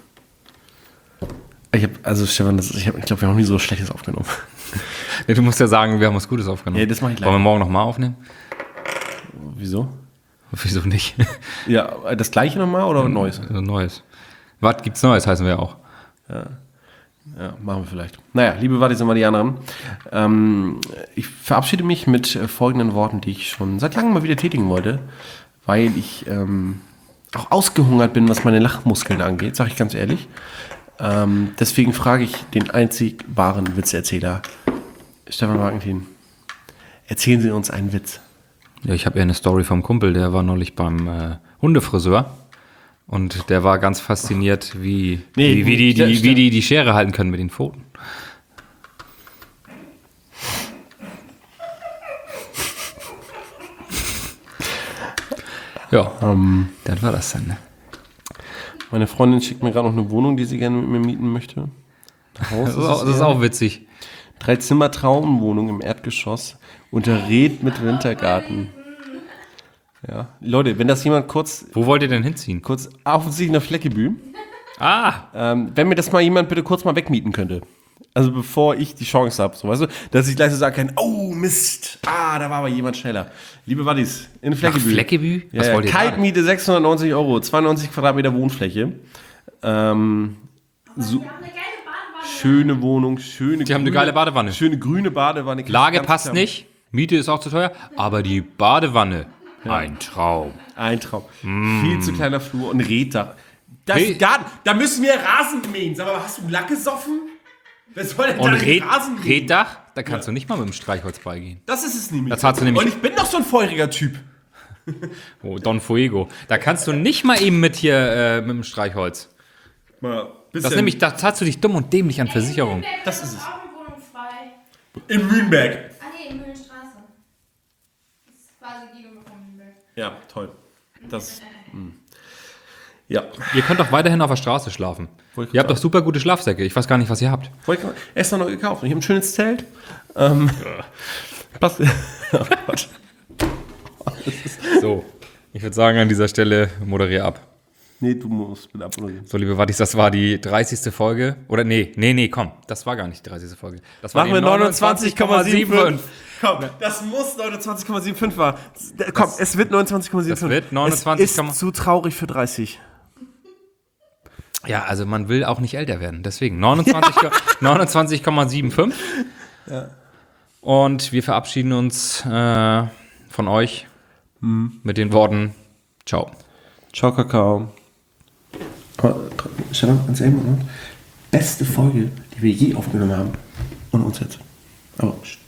Stefan, ich glaube, wir haben nie so Schlechtes aufgenommen. Nee, du musst ja sagen, wir haben was Gutes aufgenommen. Ja, das mach ich gleich. Wollen wir morgen nochmal aufnehmen? Wieso? Wieso nicht? Ja, das gleiche nochmal oder ein neues? Neues. Was gibt's Neues, heißen wir ja auch. Ja, machen wir vielleicht. Naja, liebe Wadis und Wadianerinnen, ich verabschiede mich mit folgenden Worten, die ich schon seit langem mal wieder tätigen wollte, weil ich auch ausgehungert bin, was meine Lachmuskeln angeht, sage ich ganz ehrlich. Deswegen frage ich den einzig wahren Witzerzähler, Stefan Wagentin, erzählen Sie uns einen Witz. Ja, ich habe ja eine Story vom Kumpel, der war neulich beim Hundefriseur. Und der war ganz fasziniert, wie die Schere halten können mit den Pfoten. Ja, das war das dann. Ne? Meine Freundin schickt mir gerade noch eine Wohnung, die sie gerne mit mir mieten möchte. Das ist auch witzig. 3-Zimmer-Traumwohnung im Erdgeschoss, unterrät mit Wintergarten. Ja, Leute, wenn das jemand kurz... Wo wollt ihr denn hinziehen? Kurz offensichtlich nach Fleckebü. Wenn mir das mal jemand bitte kurz mal wegmieten könnte. Also bevor ich die Chance habe, so, weißt du, dass ich gleich so sagen kann, oh Mist, da war aber jemand schneller. Liebe Wadis, in Fleckebü. Fleckebü? Was wollt ihr? Kaltmiete 690 €, 92 Quadratmeter Wohnfläche. Schöne Wohnung, Die haben eine geile Badewanne. Schöne grüne Badewanne. Lage passt nicht, Miete ist auch zu teuer, aber die Badewanne, ein Traum. Ein Traum. Viel zu kleiner Flur und Reddach. Da müssen wir Rasen mähen. Sag mal, hast du Lack gesoffen? Was soll denn Und da Rasen mähen? Reddach, da kannst du nicht mal mit dem Streichholz beigehen. Das ist es nämlich. Das hat sie nämlich. Und ich bin doch so ein feuriger Typ. Oh, Don Fuego. Da kannst du nicht mal eben mit dem Streichholz. Das zahlst du dich dumm und dämlich an Versicherung. Das ist es. Auch eine Wohnung frei. In Mühlenberg. In Mühlenstraße. Das ist quasi gegenüber von Mühlenberg. Ja, toll. Ja. Ihr könnt doch weiterhin auf der Straße schlafen. Ihr habt doch super gute Schlafsäcke. Ich weiß gar nicht, was ihr habt. Erst noch gekauft. Ich habe ein schönes Zelt. Passt. Oh Gott. So, ich würde sagen, an dieser Stelle moderiere ab. Nee, du musst bitte abmoderieren. So, liebe Wattis, das war die 30. Folge. Oder nee, komm. Das war gar nicht die 30. Folge. Das war Machen wir 29,75. Komm, Ja. das muss 29,75 war. Komm, es wird 29,75. Das wird 29, es ist zu traurig für 30. Ja, also man will auch nicht älter werden. Deswegen 29,75. Ja. Und wir verabschieden uns von euch mit den Worten Ciao. Ciao, Kakao. Stefan, ganz ehrlich, beste Folge, die wir je aufgenommen haben. Und uns jetzt. Aber